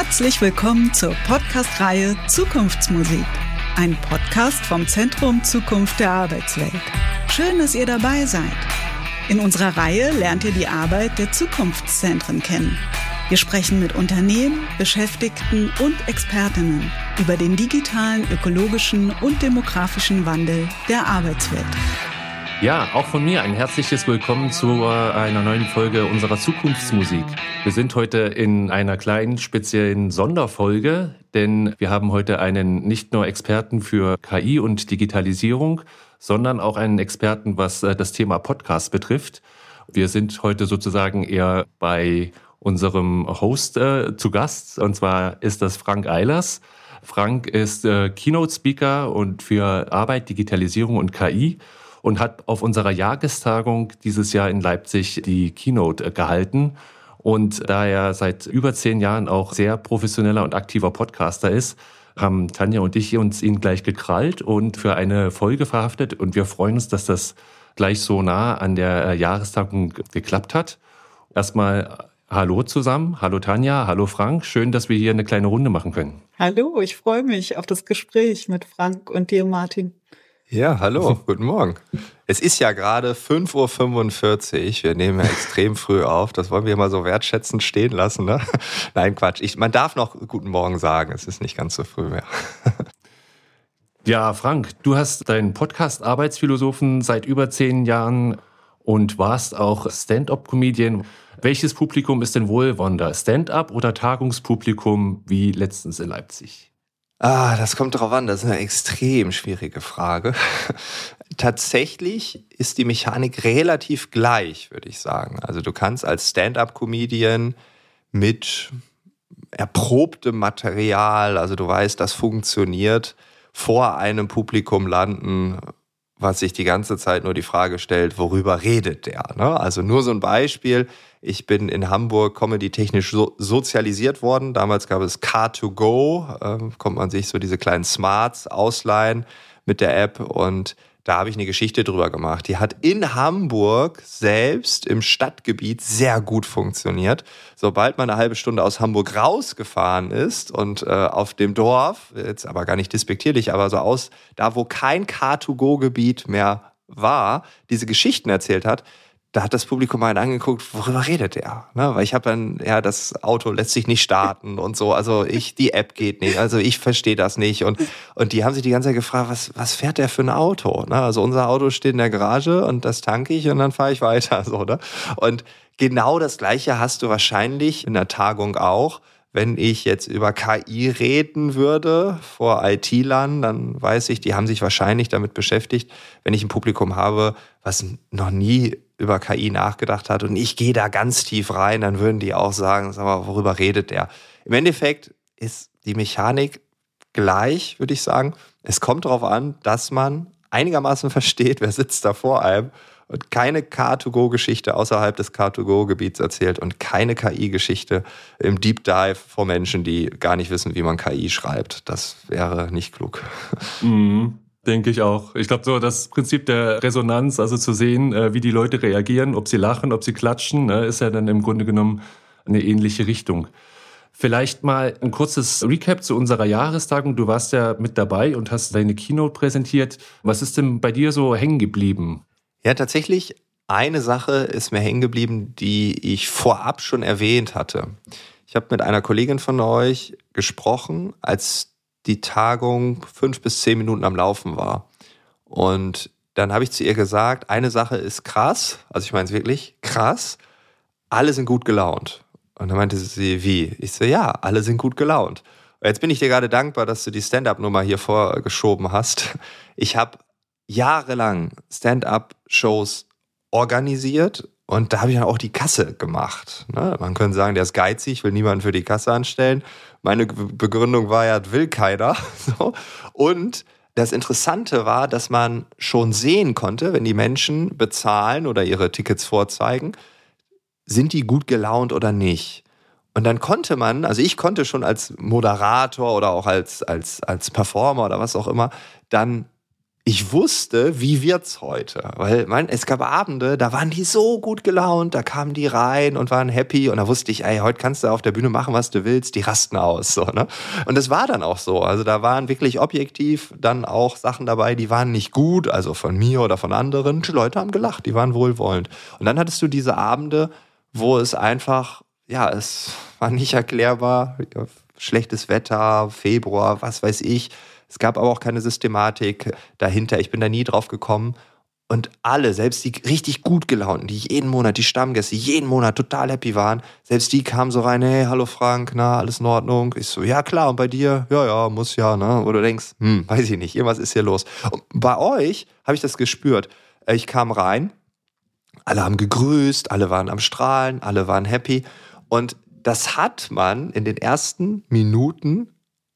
Herzlich willkommen zur Podcast-Reihe Zukunftsmusik. Ein Podcast vom Zentrum Zukunft der Arbeitswelt. Schön, dass ihr dabei seid. In unserer Reihe lernt ihr die Arbeit der Zukunftszentren kennen. Wir sprechen mit Unternehmen, Beschäftigten und Expertinnen über den digitalen, ökologischen und demografischen Wandel der Arbeitswelt. Ja, auch von mir ein herzliches Willkommen zu einer neuen Folge unserer Zukunftsmusik. Wir sind heute in einer kleinen speziellen Sonderfolge, denn wir haben heute einen nicht nur Experten für KI und Digitalisierung, sondern auch einen Experten, was das Thema Podcast betrifft. Wir sind heute sozusagen eher bei unserem Host zu Gast, und zwar ist das Frank Eilers. Frank ist Keynote-Speaker und für Arbeit, Digitalisierung und KI und hat auf unserer Jahrestagung dieses Jahr in Leipzig die Keynote gehalten. Und da er seit über 10 Jahren auch sehr professioneller und aktiver Podcaster ist, haben Tanja und ich uns ihn gleich gekrallt und für eine Folge verhaftet. Und wir freuen uns, dass das gleich so nah an der Jahrestagung geklappt hat. Erstmal hallo zusammen, hallo Tanja, hallo Frank. Schön, dass wir hier eine kleine Runde machen können. Hallo, ich freue mich auf das Gespräch mit Frank und dir, Martin. Ja, hallo, guten Morgen. Es ist ja gerade 5:45 Uhr. Wir nehmen ja extrem früh auf. Das wollen wir mal so wertschätzend stehen lassen, ne? Nein, Quatsch. Man darf noch guten Morgen sagen. Es ist nicht ganz so früh mehr. Ja, Frank, du hast deinen Podcast Arbeitsphilosophen seit über 10 Jahren und warst auch Stand-up-Comedian. Welches Publikum ist denn wohlwollender? Stand-up oder Tagungspublikum wie letztens in Leipzig? Das kommt drauf an. Das ist eine extrem schwierige Frage. Tatsächlich ist die Mechanik relativ gleich, würde ich sagen. Also du kannst als Stand-up-Comedian mit erprobtem Material, also du weißt, das funktioniert, vor einem Publikum landen, was sich die ganze Zeit nur die Frage stellt, worüber redet der? Ne? Also nur so ein Beispiel. Ich bin in Hamburg comedy-technisch sozialisiert worden. Damals gab es Car2Go, konnte man sich so diese kleinen Smarts ausleihen mit der App. Und da habe ich eine Geschichte drüber gemacht. Die hat in Hamburg selbst im Stadtgebiet sehr gut funktioniert. Sobald man eine halbe Stunde aus Hamburg rausgefahren ist und auf dem Dorf, jetzt aber gar nicht despektierlich, aber so aus, da wo kein Car2Go-Gebiet mehr war, diese Geschichten erzählt hat, da hat das Publikum einen angeguckt, worüber redet er? Ne? Weil ich habe dann, ja, das Auto lässt sich nicht starten und so, also die App geht nicht, also ich verstehe das nicht. Und die haben sich die ganze Zeit gefragt, was fährt der für ein Auto? Ne? Also unser Auto steht in der Garage und das tanke ich und dann fahre ich weiter. So, ne? Und genau das Gleiche hast du wahrscheinlich in der Tagung auch. Wenn ich jetzt über KI reden würde vor IT-Lern, dann weiß ich, die haben sich wahrscheinlich damit beschäftigt, wenn ich ein Publikum habe, was noch nie über KI nachgedacht hat und ich gehe da ganz tief rein, dann würden die auch sagen, sag mal, worüber redet der? Im Endeffekt ist die Mechanik gleich, würde ich sagen. Es kommt darauf an, dass man einigermaßen versteht, wer sitzt da vor einem und keine Car2Go-Geschichte außerhalb des Car2Go-Gebiets erzählt und keine KI-Geschichte im Deep Dive vor Menschen, die gar nicht wissen, wie man KI schreibt. Das wäre nicht klug. Denke ich auch. Ich glaube, so das Prinzip der Resonanz, also zu sehen, wie die Leute reagieren, ob sie lachen, ob sie klatschen, ist ja dann im Grunde genommen eine ähnliche Richtung. Vielleicht mal ein kurzes Recap zu unserer Jahrestagung. Du warst ja mit dabei und hast deine Keynote präsentiert. Was ist denn bei dir so hängen geblieben? Ja, tatsächlich, eine Sache ist mir hängen geblieben, die ich vorab schon erwähnt hatte. Ich habe mit einer Kollegin von euch gesprochen, als die Tagung 5 bis 10 Minuten am Laufen war. Und dann habe ich zu ihr gesagt, eine Sache ist krass, also ich meine es wirklich krass, alle sind gut gelaunt. Und dann meinte sie, wie? Ich so, ja, alle sind gut gelaunt. Und jetzt bin ich dir gerade dankbar, dass du die Stand-up-Nummer hier vorgeschoben hast. Ich habe jahrelang Stand-up-Shows organisiert und da habe ich dann auch die Kasse gemacht. Ne? Man könnte sagen, der ist geizig, will niemanden für die Kasse anstellen. Meine Begründung war ja, will keiner. So. Und das Interessante war, dass man schon sehen konnte, wenn die Menschen bezahlen oder ihre Tickets vorzeigen, sind die gut gelaunt oder nicht. Und dann konnte man, also ich konnte schon als Moderator oder auch als Performer oder was auch immer, dann ich wusste, wie wird's heute? Weil es gab Abende, da waren die so gut gelaunt, da kamen die rein und waren happy und da wusste ich, ey, heute kannst du auf der Bühne machen, was du willst, die rasten aus. So, ne? Und es war dann auch so. Also da waren wirklich objektiv dann auch Sachen dabei, die waren nicht gut, also von mir oder von anderen. Die Leute haben gelacht, die waren wohlwollend. Und dann hattest du diese Abende, wo es einfach, ja, es war nicht erklärbar, schlechtes Wetter, Februar, was weiß ich. Es gab aber auch keine Systematik dahinter. Ich bin da nie drauf gekommen. Und alle, selbst die richtig gut gelaunten, die jeden Monat, die Stammgäste, jeden Monat total happy waren, selbst die kamen so rein, hey, hallo Frank, na, alles in Ordnung? Ich so, ja klar, und bei dir? Ja, muss ja, ne? Oder du denkst, weiß ich nicht, irgendwas ist hier los. Und bei euch habe ich das gespürt. Ich kam rein, alle haben gegrüßt, alle waren am Strahlen, alle waren happy. Und das hat man in den ersten Minuten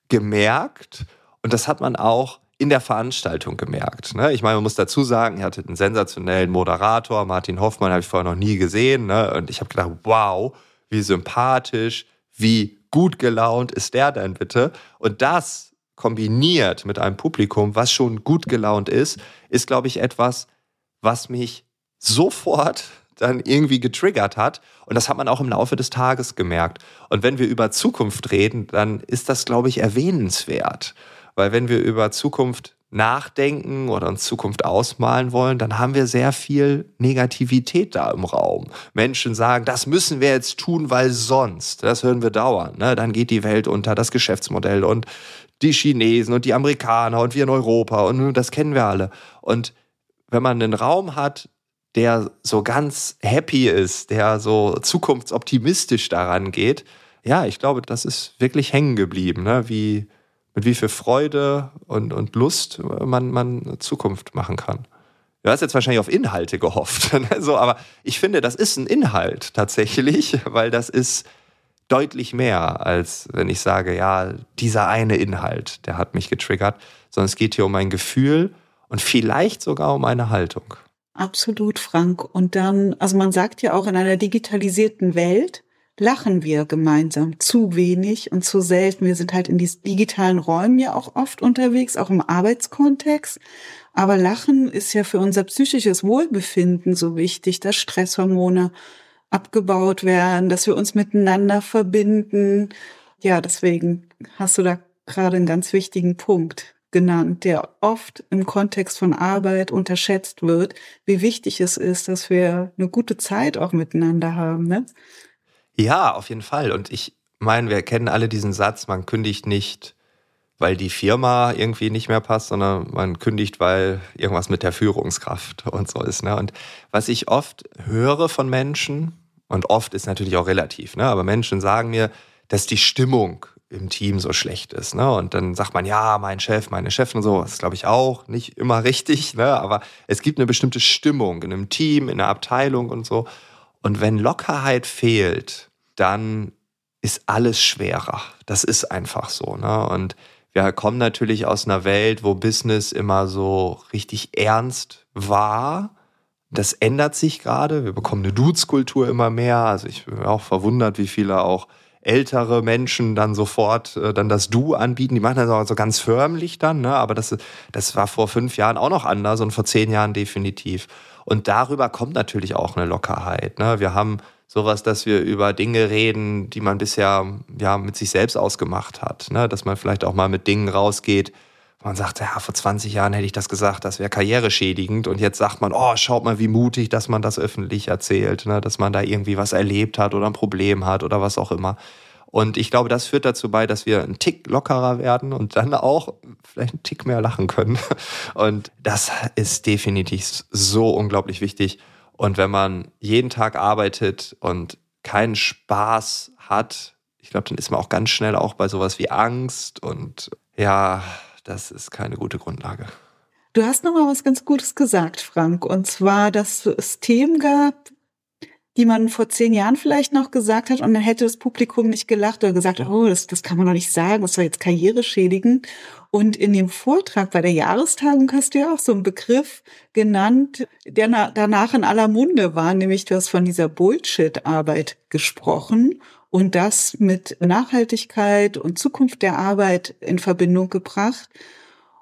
gemerkt. Und das hat man auch in der Veranstaltung gemerkt. Ne? Ich meine, man muss dazu sagen, ihr hattet einen sensationellen Moderator, Martin Hoffmann, habe ich vorher noch nie gesehen. Ne? Und ich habe gedacht, wow, wie sympathisch, wie gut gelaunt ist der denn bitte? Und das kombiniert mit einem Publikum, was schon gut gelaunt ist, glaube ich, etwas, was mich sofort dann irgendwie getriggert hat. Und das hat man auch im Laufe des Tages gemerkt. Und wenn wir über Zukunft reden, dann ist das, glaube ich, erwähnenswert. Weil wenn wir über Zukunft nachdenken oder uns Zukunft ausmalen wollen, dann haben wir sehr viel Negativität da im Raum. Menschen sagen, das müssen wir jetzt tun, weil sonst, das hören wir dauernd, ne? Dann geht die Welt unter, das Geschäftsmodell und die Chinesen und die Amerikaner und wir in Europa und das kennen wir alle. Und wenn man einen Raum hat, der so ganz happy ist, der so zukunftsoptimistisch daran geht, ja, ich glaube, das ist wirklich hängen geblieben, ne? Mit wie viel Freude und Lust man Zukunft machen kann. Du hast jetzt wahrscheinlich auf Inhalte gehofft, so, aber ich finde, das ist ein Inhalt tatsächlich, weil das ist deutlich mehr, als wenn ich sage, ja, dieser eine Inhalt, der hat mich getriggert, sondern es geht hier um ein Gefühl und vielleicht sogar um eine Haltung. Absolut, Frank. Und dann, also man sagt ja auch, in einer digitalisierten Welt lachen wir gemeinsam zu wenig und zu selten. Wir sind halt in diesen digitalen Räumen ja auch oft unterwegs, auch im Arbeitskontext. Aber Lachen ist ja für unser psychisches Wohlbefinden so wichtig, dass Stresshormone abgebaut werden, dass wir uns miteinander verbinden. Ja, deswegen hast du da gerade einen ganz wichtigen Punkt genannt, der oft im Kontext von Arbeit unterschätzt wird, wie wichtig es ist, dass wir eine gute Zeit auch miteinander haben, ne? Ja, auf jeden Fall. Und ich meine, wir kennen alle diesen Satz, man kündigt nicht, weil die Firma irgendwie nicht mehr passt, sondern man kündigt, weil irgendwas mit der Führungskraft und so ist. Ne? Und was ich oft höre von Menschen, und oft ist natürlich auch relativ, ne? Aber Menschen sagen mir, dass die Stimmung im Team so schlecht ist. Ne? Und dann sagt man, ja, mein Chef, meine Chefin und so, das ist, glaube ich, auch nicht immer richtig. Ne? Aber es gibt eine bestimmte Stimmung in einem Team, in einer Abteilung und so. Und wenn Lockerheit fehlt, dann ist alles schwerer. Das ist einfach so. Ne? Und wir kommen natürlich aus einer Welt, wo Business immer so richtig ernst war. Das ändert sich gerade. Wir bekommen eine Dudes-Kultur immer mehr. Also ich bin auch verwundert, wie viele auch ältere Menschen dann sofort dann das Du anbieten. Die machen das auch so ganz förmlich dann. Ne? Aber das war vor 5 Jahren auch noch anders und vor 10 Jahren definitiv. Und darüber kommt natürlich auch eine Lockerheit. Ne? Wir haben sowas, dass wir über Dinge reden, die man bisher ja mit sich selbst ausgemacht hat. Ne? Dass man vielleicht auch mal mit Dingen rausgeht, wo man sagt, ja, vor 20 Jahren hätte ich das gesagt, das wäre karriereschädigend. Und jetzt sagt man, oh, schaut mal, wie mutig, dass man das öffentlich erzählt. Ne? Dass man da irgendwie was erlebt hat oder ein Problem hat oder was auch immer. Und ich glaube, das führt dazu bei, dass wir einen Tick lockerer werden und dann auch vielleicht einen Tick mehr lachen können. Und das ist definitiv so unglaublich wichtig. Und wenn man jeden Tag arbeitet und keinen Spaß hat, ich glaube, dann ist man auch ganz schnell auch bei sowas wie Angst. Und ja, das ist keine gute Grundlage. Du hast noch mal was ganz Gutes gesagt, Frank. Und zwar, dass es Themen gab, die man vor 10 Jahren vielleicht noch gesagt hat und dann hätte das Publikum nicht gelacht oder gesagt, oh, das kann man doch nicht sagen, das war jetzt karriereschädigend. Und in dem Vortrag bei der Jahrestagung hast du ja auch so einen Begriff genannt, der danach in aller Munde war, nämlich du hast von dieser Bullshit-Arbeit gesprochen und das mit Nachhaltigkeit und Zukunft der Arbeit in Verbindung gebracht.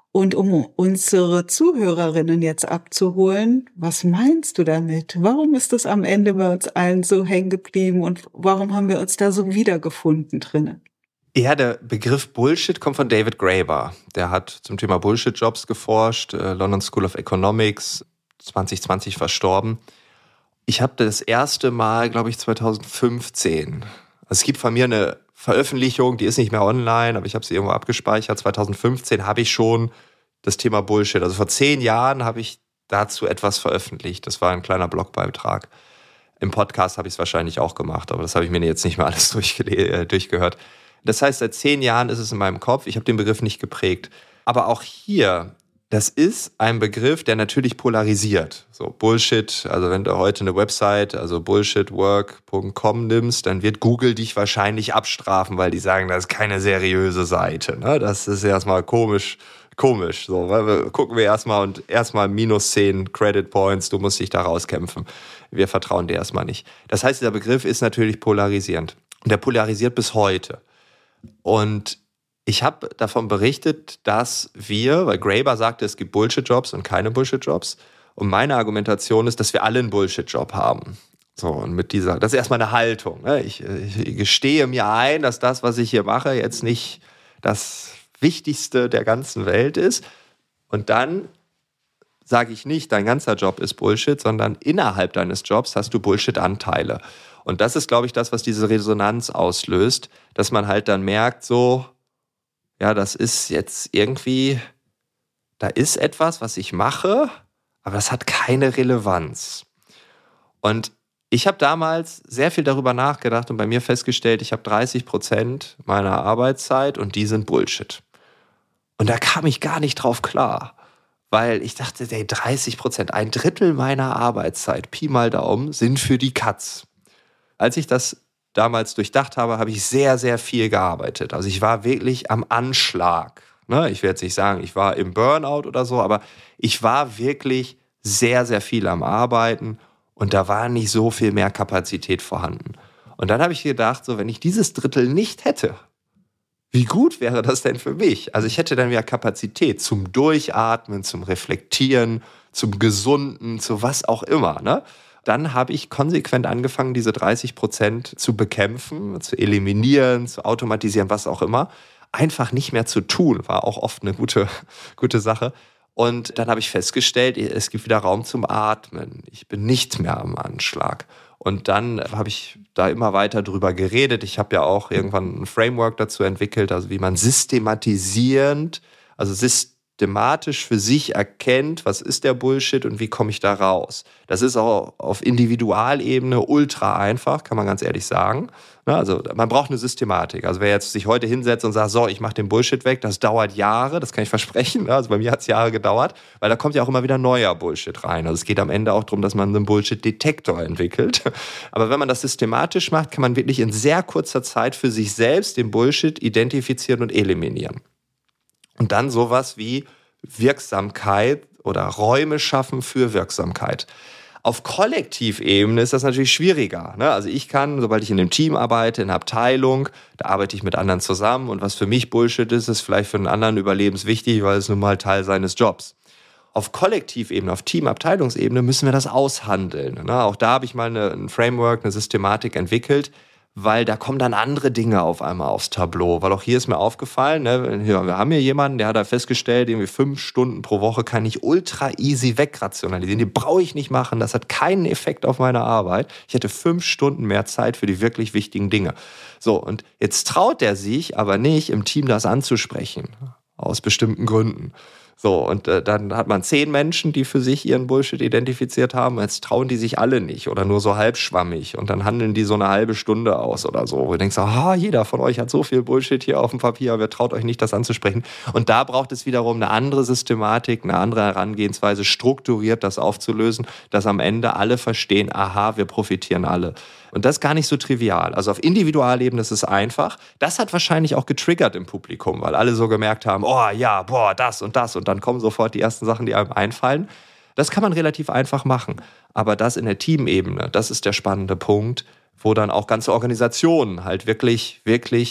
Und um unsere Zuhörerinnen jetzt abzuholen, was meinst du damit? Warum ist das am Ende bei uns allen so hängen geblieben und warum haben wir uns da so wiedergefunden drinnen? Ja, der Begriff Bullshit kommt von David Graeber. Der hat zum Thema Bullshit-Jobs geforscht, London School of Economics, 2020 verstorben. Ich habe das erste Mal, glaube ich, 2015. Also es gibt von mir eine Veröffentlichung, die ist nicht mehr online, aber ich habe sie irgendwo abgespeichert. 2015 habe ich schon das Thema Bullshit. Also vor 10 Jahren habe ich dazu etwas veröffentlicht. Das war ein kleiner Blogbeitrag. Im Podcast habe ich es wahrscheinlich auch gemacht, aber das habe ich mir jetzt nicht mehr alles durchgehört. Das heißt, seit 10 Jahren ist es in meinem Kopf. Ich habe den Begriff nicht geprägt. Aber auch hier, das ist ein Begriff, der natürlich polarisiert. So Bullshit, also wenn du heute eine Website, also bullshitwork.com nimmst, dann wird Google dich wahrscheinlich abstrafen, weil die sagen, das ist keine seriöse Seite. Ne? Das ist erstmal komisch. So, weil gucken wir erstmal minus 10 Credit Points, du musst dich da rauskämpfen. Wir vertrauen dir erstmal nicht. Das heißt, dieser Begriff ist natürlich polarisierend. Und der polarisiert bis heute. Und ich habe davon berichtet, dass weil Graeber sagte, es gibt Bullshit-Jobs und keine Bullshit-Jobs. Und meine Argumentation ist, dass wir alle einen Bullshit-Job haben. So, und das ist erstmal eine Haltung. Ne? Ich gestehe mir ein, dass das, was ich hier mache, jetzt nicht das Wichtigste der ganzen Welt ist. Und dann sage ich nicht, dein ganzer Job ist Bullshit, sondern innerhalb deines Jobs hast du Bullshit-Anteile. Und das ist, glaube ich, das, was diese Resonanz auslöst, dass man halt dann merkt, so, ja, das ist jetzt irgendwie, da ist etwas, was ich mache, aber das hat keine Relevanz. Und ich habe damals sehr viel darüber nachgedacht und bei mir festgestellt, ich habe 30% meiner Arbeitszeit und die sind Bullshit. Und da kam ich gar nicht drauf klar, weil ich dachte, 30%, 1/3 meiner Arbeitszeit, Pi mal Daumen, sind für die Katz. Als ich das damals durchdacht habe, habe ich sehr, sehr viel gearbeitet. Also ich war wirklich am Anschlag. Ne? Ich werde jetzt nicht sagen, ich war im Burnout oder so, aber ich war wirklich sehr, sehr viel am Arbeiten und da war nicht so viel mehr Kapazität vorhanden. Und dann habe ich gedacht, so, wenn ich dieses Drittel nicht hätte, wie gut wäre das denn für mich? Also ich hätte dann wieder Kapazität zum Durchatmen, zum Reflektieren, zum Gesunden, zu was auch immer, ne? Dann habe ich konsequent angefangen, diese 30% zu bekämpfen, zu eliminieren, zu automatisieren, was auch immer. Einfach nicht mehr zu tun, war auch oft eine gute Sache. Und dann habe ich festgestellt, es gibt wieder Raum zum Atmen. Ich bin nicht mehr am Anschlag. Und dann habe ich da immer weiter drüber geredet. Ich habe ja auch irgendwann ein Framework dazu entwickelt, also wie man systematisch für sich erkennt, was ist der Bullshit und wie komme ich da raus. Das ist auch auf Individualebene ultra einfach, kann man ganz ehrlich sagen. Also man braucht eine Systematik. Also wer jetzt sich heute hinsetzt und sagt, so, ich mache den Bullshit weg, das dauert Jahre, das kann ich versprechen. Also bei mir hat es Jahre gedauert, weil da kommt ja auch immer wieder neuer Bullshit rein. Also es geht am Ende auch darum, dass man einen Bullshit-Detektor entwickelt. Aber wenn man das systematisch macht, kann man wirklich in sehr kurzer Zeit für sich selbst den Bullshit identifizieren und eliminieren. Und dann sowas wie Wirksamkeit oder Räume schaffen für Wirksamkeit. Auf Kollektivebene ist das natürlich schwieriger. Also ich kann, sobald ich in einem Team arbeite, in einer Abteilung, da arbeite ich mit anderen zusammen und was für mich Bullshit ist, ist vielleicht für einen anderen überlebenswichtig, weil es nun mal Teil seines Jobs. Auf Kollektivebene, auf Team-Abteilungsebene müssen wir das aushandeln. Auch da habe ich mal ein Framework, eine Systematik entwickelt, weil da kommen dann andere Dinge auf einmal aufs Tableau. Weil auch hier ist mir aufgefallen, wir haben hier jemanden, der hat da festgestellt, irgendwie 5 Stunden pro Woche kann ich ultra easy wegrationalisieren. Die brauche ich nicht machen, das hat keinen Effekt auf meine Arbeit. Ich hätte 5 Stunden mehr Zeit für die wirklich wichtigen Dinge. So, und jetzt traut er sich aber nicht, im Team das anzusprechen. Aus bestimmten Gründen. So, und dann hat man 10 Menschen, die für sich ihren Bullshit identifiziert haben. Jetzt trauen die sich alle nicht oder nur so halbschwammig. Und dann handeln die so eine halbe Stunde aus oder so. Wo du denkst, jeder von euch hat so viel Bullshit hier auf dem Papier, aber ihr traut euch nicht, das anzusprechen. Und da braucht es wiederum eine andere Systematik, eine andere Herangehensweise, strukturiert das aufzulösen, dass am Ende alle verstehen, wir profitieren alle. Und das ist gar nicht so trivial. Also auf Individualebene ist es einfach. Das hat wahrscheinlich auch getriggert im Publikum, weil alle so gemerkt haben, das und das. Und dann kommen sofort die ersten Sachen, die einem einfallen. Das kann man relativ einfach machen. Aber das in der Teamebene, das ist der spannende Punkt, wo dann auch ganze Organisationen halt wirklich, wirklich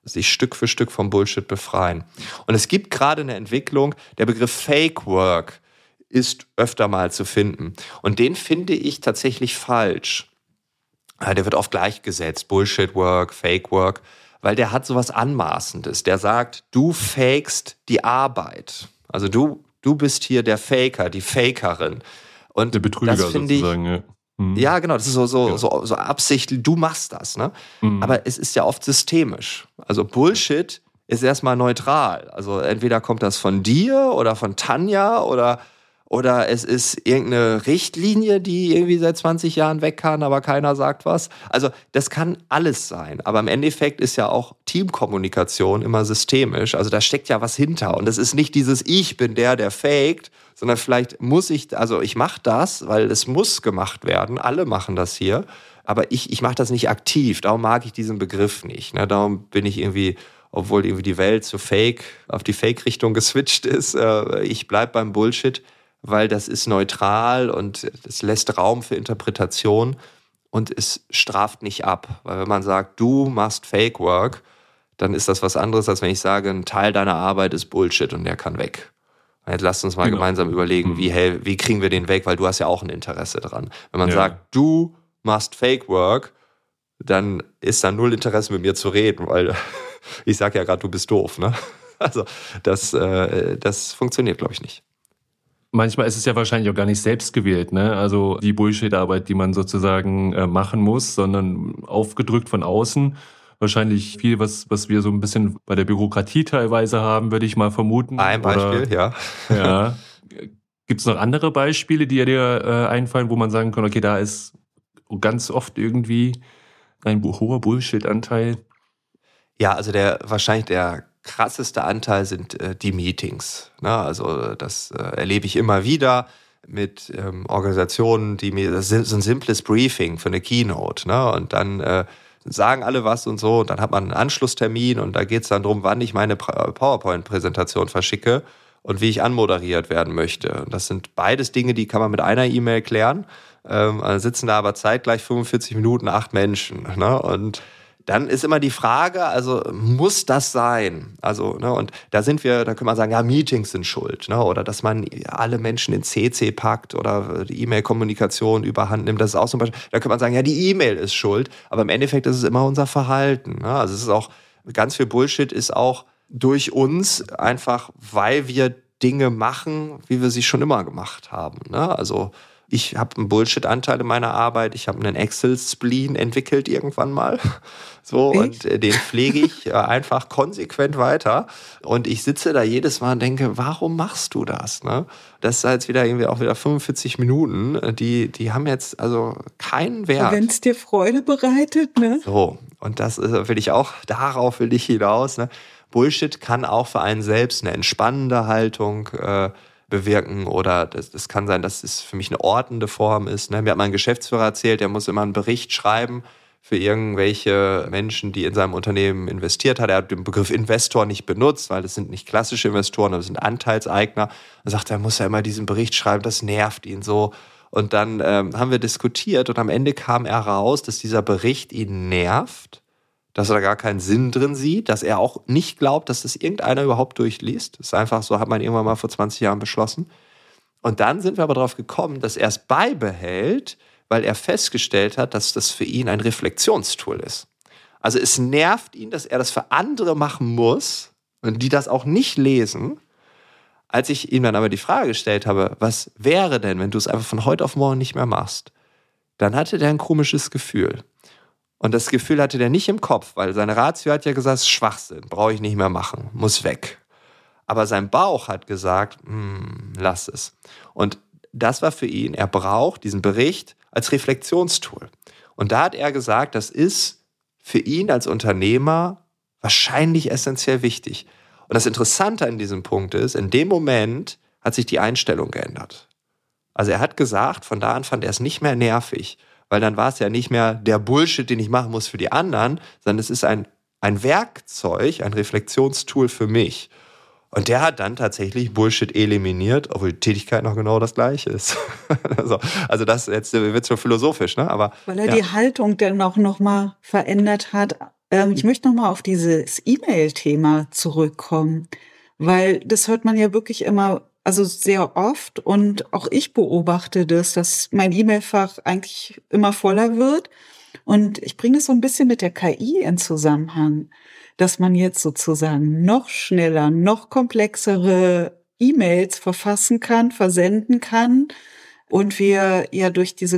sich Stück für Stück vom Bullshit befreien. Und es gibt gerade eine Entwicklung, der Begriff Fake Work ist öfter mal zu finden. Und den finde ich tatsächlich falsch. Der wird oft gleichgesetzt, Bullshit Work, Fake Work, weil der hat sowas Anmaßendes. Der sagt, du fakest die Arbeit. Also du bist hier der Faker, die Fakerin. Und der Betrüger das finde sozusagen, ja. Ja, genau, das ist so absichtlich, du machst das, ne? Aber es ist ja oft systemisch. Also Bullshit ist erstmal neutral. Also entweder kommt das von dir oder von Tanja oder es ist irgendeine Richtlinie, die irgendwie seit 20 Jahren weg kann, aber keiner sagt was. Also das kann alles sein. Aber im Endeffekt ist ja auch Teamkommunikation immer systemisch. Also da steckt ja was hinter. Und das ist nicht dieses Ich bin der faked, sondern vielleicht muss ich, also ich mache das, weil es muss gemacht werden. Alle machen das hier. Aber ich mache das nicht aktiv. Darum mag ich diesen Begriff nicht. Ne? Darum bin ich irgendwie, obwohl irgendwie die Welt zu auf die Fake-Richtung geswitcht ist, ich bleib beim Bullshit, weil das ist neutral und es lässt Raum für Interpretation und es straft nicht ab. Weil wenn man sagt, du machst Fake Work, dann ist das was anderes, als wenn ich sage, ein Teil deiner Arbeit ist Bullshit und der kann weg. Und jetzt lasst uns mal gemeinsam überlegen, wie kriegen wir den weg, weil du hast ja auch ein Interesse dran. Wenn man sagt, du machst Fake Work, dann ist da null Interesse mit mir zu reden, weil ich sage ja gerade, du bist doof. Ne? Also das funktioniert, glaube ich, nicht. Manchmal ist es ja wahrscheinlich auch gar nicht selbst gewählt, ne? Also die Bullshit-Arbeit, die man sozusagen machen muss, sondern aufgedrückt von außen. Wahrscheinlich viel, was wir so ein bisschen bei der Bürokratie teilweise haben, würde ich mal vermuten. Ein Beispiel, Ja. Gibt es noch andere Beispiele, die dir einfallen, wo man sagen kann, okay, da ist ganz oft irgendwie ein hoher Bullshit-Anteil? Ja, also wahrscheinlich der krasseste Anteil sind die Meetings. Ne? Also das erlebe ich immer wieder mit Organisationen, das ist ein simples Briefing für eine Keynote. Ne? Und dann sagen alle was und so. Und dann hat man einen Anschlusstermin und da geht es dann darum, wann ich meine PowerPoint-Präsentation verschicke und wie ich anmoderiert werden möchte. Und das sind beides Dinge, die kann man mit einer E-Mail klären. Sitzen da aber zeitgleich 45 Minuten 8 Menschen. Ne? Und dann ist immer die Frage, also muss das sein? Also, ne, und da kann man sagen, ja, Meetings sind schuld, ne, oder dass man alle Menschen in CC packt oder die E-Mail-Kommunikation überhand nimmt, das ist auch zum Beispiel, da kann man sagen, ja, die E-Mail ist schuld, aber im Endeffekt ist es immer unser Verhalten. Ne? Also es ist auch, ganz viel Bullshit ist auch durch uns einfach, weil wir Dinge machen, wie wir sie schon immer gemacht haben. Ne? Also ich habe einen Bullshit-Anteil in meiner Arbeit. Ich habe einen Excel-Spleen entwickelt irgendwann mal. So, und den pflege ich einfach konsequent weiter. Und ich sitze da jedes Mal und denke, warum machst du das? Ne? Das ist jetzt wieder 45 Minuten. Die haben jetzt also keinen Wert. Wenn es dir Freude bereitet, ne? So, und darauf will ich hinaus. Ne? Bullshit kann auch für einen selbst eine entspannende Haltung bewirken oder das kann sein, dass es für mich eine ordnende Form ist. Ne? Mir hat mein Geschäftsführer erzählt, der muss immer einen Bericht schreiben für irgendwelche Menschen, die in seinem Unternehmen investiert hat. Er hat den Begriff Investor nicht benutzt, weil das sind nicht klassische Investoren, das sind Anteilseigner. Er sagt, er muss ja immer diesen Bericht schreiben, das nervt ihn so. Und dann haben wir diskutiert und am Ende kam heraus, dass dieser Bericht ihn nervt, dass er da gar keinen Sinn drin sieht, dass er auch nicht glaubt, dass das irgendeiner überhaupt durchliest. Das ist einfach so, hat man irgendwann mal vor 20 Jahren beschlossen. Und dann sind wir aber darauf gekommen, dass er es beibehält, weil er festgestellt hat, dass das für ihn ein Reflexionstool ist. Also es nervt ihn, dass er das für andere machen muss und die das auch nicht lesen. Als ich ihm dann aber die Frage gestellt habe, was wäre denn, wenn du es einfach von heute auf morgen nicht mehr machst, dann hatte der ein komisches Gefühl. Und das Gefühl hatte der nicht im Kopf, weil seine Ratio hat ja gesagt, Schwachsinn, brauche ich nicht mehr machen, muss weg. Aber sein Bauch hat gesagt, lass es. Und das war für ihn, er braucht diesen Bericht als Reflexionstool. Und da hat er gesagt, das ist für ihn als Unternehmer wahrscheinlich essentiell wichtig. Und das Interessante an diesem Punkt ist, in dem Moment hat sich die Einstellung geändert. Also er hat gesagt, von da an fand er es nicht mehr nervig, weil dann war es ja nicht mehr der Bullshit, den ich machen muss für die anderen, sondern es ist ein Werkzeug, ein Reflexionstool für mich. Und der hat dann tatsächlich Bullshit eliminiert, obwohl die Tätigkeit noch genau das Gleiche ist. Also das jetzt wird schon philosophisch, ne? Aber weil er die Haltung dann auch noch mal verändert hat, Ich möchte nochmal auf dieses E-Mail-Thema zurückkommen, weil das hört man ja wirklich immer, also sehr oft, und auch ich beobachte das, dass mein E-Mail-Fach eigentlich immer voller wird. Und ich bringe das so ein bisschen mit der KI in Zusammenhang, dass man jetzt sozusagen noch schneller, noch komplexere E-Mails verfassen kann, versenden kann und wir ja durch diese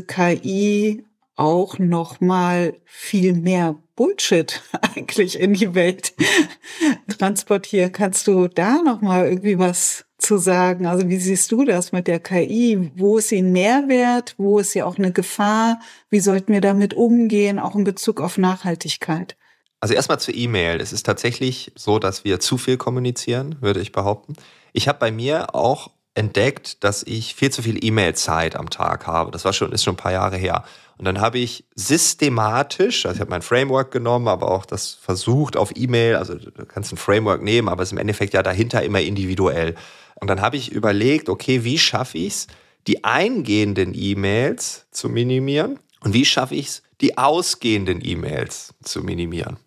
KI auch noch mal viel mehr Bullshit eigentlich in die Welt transportieren. Kannst du da noch mal irgendwie was zu sagen? Also wie siehst du das mit der KI? Wo ist sie ein Mehrwert? Wo ist sie auch eine Gefahr? Wie sollten wir damit umgehen, auch in Bezug auf Nachhaltigkeit? Also erstmal zur E-Mail. Es ist tatsächlich so, dass wir zu viel kommunizieren, würde ich behaupten. Ich habe bei mir auch entdeckt, dass ich viel zu viel E-Mail-Zeit am Tag habe. Das ist schon ein paar Jahre her. Und dann habe ich systematisch, also ich habe mein Framework genommen, aber auch das versucht auf E-Mail, also du kannst ein Framework nehmen, aber es ist im Endeffekt ja dahinter immer individuell. Und dann habe ich überlegt, okay, wie schaffe ich es, die eingehenden E-Mails zu minimieren und wie schaffe ich es, die ausgehenden E-Mails zu minimieren.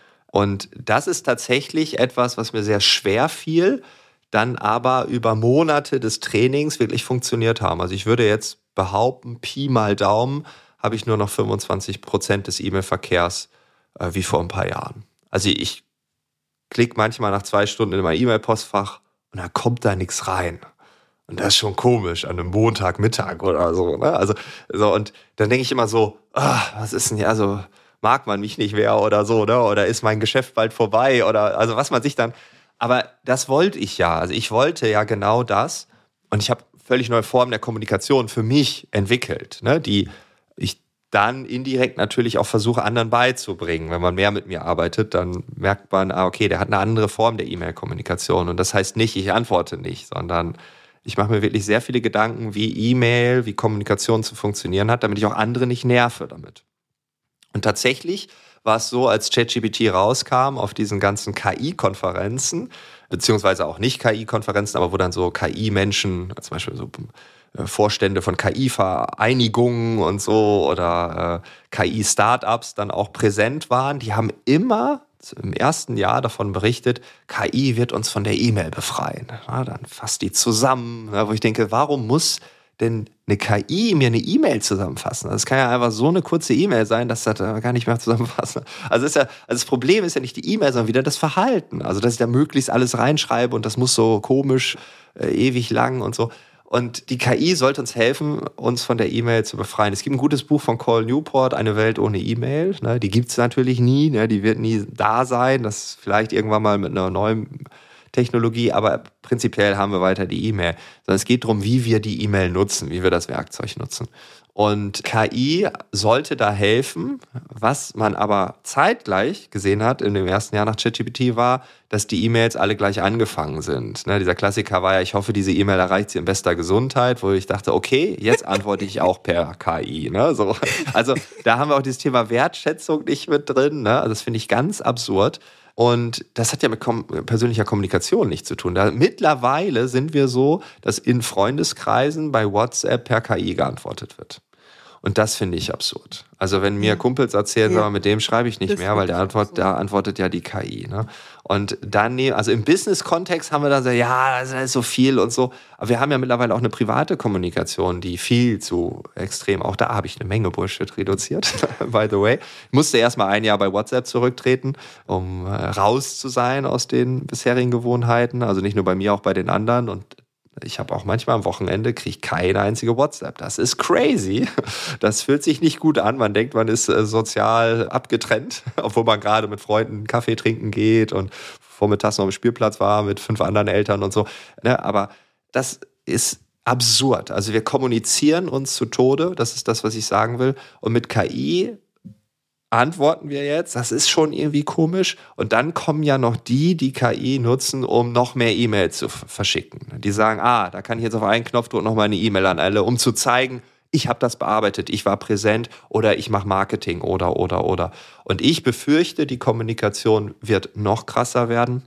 Und das ist tatsächlich etwas, was mir sehr schwer fiel, dann aber über Monate des Trainings wirklich funktioniert haben. Also ich würde jetzt behaupten, Pi mal Daumen, habe ich nur noch 25% des E-Mail-Verkehrs wie vor ein paar Jahren. Also ich klicke manchmal nach 2 Stunden in mein E-Mail-Postfach und da kommt da nichts rein. Und das ist schon komisch, an einem Montagmittag oder so. Ne? Also, so, und dann denke ich immer so, was ist denn hier, also mag man mich nicht mehr oder so, ne? Oder ist mein Geschäft bald vorbei? Oder also was man sich dann. Aber das wollte ich ja. Also ich wollte ja genau das. Und ich habe völlig neue Formen der Kommunikation für mich entwickelt, ne? Die ich dann indirekt natürlich auch versuche, anderen beizubringen. Wenn man mehr mit mir arbeitet, dann merkt man, okay, der hat eine andere Form der E-Mail-Kommunikation. Und das heißt nicht, ich antworte nicht, sondern ich mache mir wirklich sehr viele Gedanken, wie E-Mail, wie Kommunikation zu funktionieren hat, damit ich auch andere nicht nerve damit. Und tatsächlich war es so, als ChatGPT rauskam auf diesen ganzen KI-Konferenzen, beziehungsweise auch nicht KI-Konferenzen, aber wo dann so KI-Menschen, zum Beispiel so Vorstände von KI-Vereinigungen und so oder KI-Startups dann auch präsent waren, die haben immer im ersten Jahr davon berichtet, KI wird uns von der E-Mail befreien. Ja, dann fasst die zusammen, wo ich denke, warum muss denn eine KI mir eine E-Mail zusammenfassen? Das kann ja einfach so eine kurze E-Mail sein, dass das gar nicht mehr zusammenfassen. Also das Problem ist ja nicht die E-Mail, sondern wieder das Verhalten. Also dass ich da möglichst alles reinschreibe und das muss so komisch, ewig lang und so. Und die KI sollte uns helfen, uns von der E-Mail zu befreien. Es gibt ein gutes Buch von Cal Newport, Eine Welt ohne E-Mail. Die gibt es natürlich nie, die wird nie da sein. Das ist vielleicht irgendwann mal mit einer neuen Technologie, aber prinzipiell haben wir weiter die E-Mail. Sondern es geht darum, wie wir die E-Mail nutzen, wie wir das Werkzeug nutzen. Und KI sollte da helfen. Was man aber zeitgleich gesehen hat in dem ersten Jahr nach ChatGPT war, dass die E-Mails alle gleich angefangen sind. Dieser Klassiker war ja, ich hoffe, diese E-Mail erreicht Sie in bester Gesundheit, wo ich dachte, okay, jetzt antworte ich auch per KI. So. Also da haben wir auch dieses Thema Wertschätzung nicht mit drin. Also das finde ich ganz absurd. Und das hat ja mit persönlicher Kommunikation nichts zu tun. Mittlerweile sind wir so, dass in Freundeskreisen bei WhatsApp per KI geantwortet wird. Und das finde ich absurd. Also wenn mir Kumpels erzählen, aber mit dem schreibe ich nicht mehr, weil da antwortet ja die KI. Ne? Und dann, also im Business-Kontext haben wir dann so, ja, das ist so viel und so. Aber wir haben ja mittlerweile auch eine private Kommunikation, die viel zu extrem, auch da habe ich eine Menge Bullshit reduziert, by the way. Ich musste erst mal 1 Jahr bei WhatsApp zurücktreten, um raus zu sein aus den bisherigen Gewohnheiten. Also nicht nur bei mir, auch bei den anderen. Und ich habe auch manchmal am Wochenende, kriege ich keine einzige WhatsApp. Das ist crazy. Das fühlt sich nicht gut an. Man denkt, man ist sozial abgetrennt, obwohl man gerade mit Freunden Kaffee trinken geht und vormittags noch am Spielplatz war mit 5 anderen Eltern und so. Aber das ist absurd. Also wir kommunizieren uns zu Tode. Das ist das, was ich sagen will. Und mit KI antworten wir jetzt, das ist schon irgendwie komisch. Und dann kommen ja noch die KI nutzen, um noch mehr E-Mails zu verschicken. Die sagen, da kann ich jetzt auf einen Knopf drücken, noch mal eine E-Mail an alle, um zu zeigen, ich habe das bearbeitet, ich war präsent oder ich mache Marketing oder. Und ich befürchte, die Kommunikation wird noch krasser werden.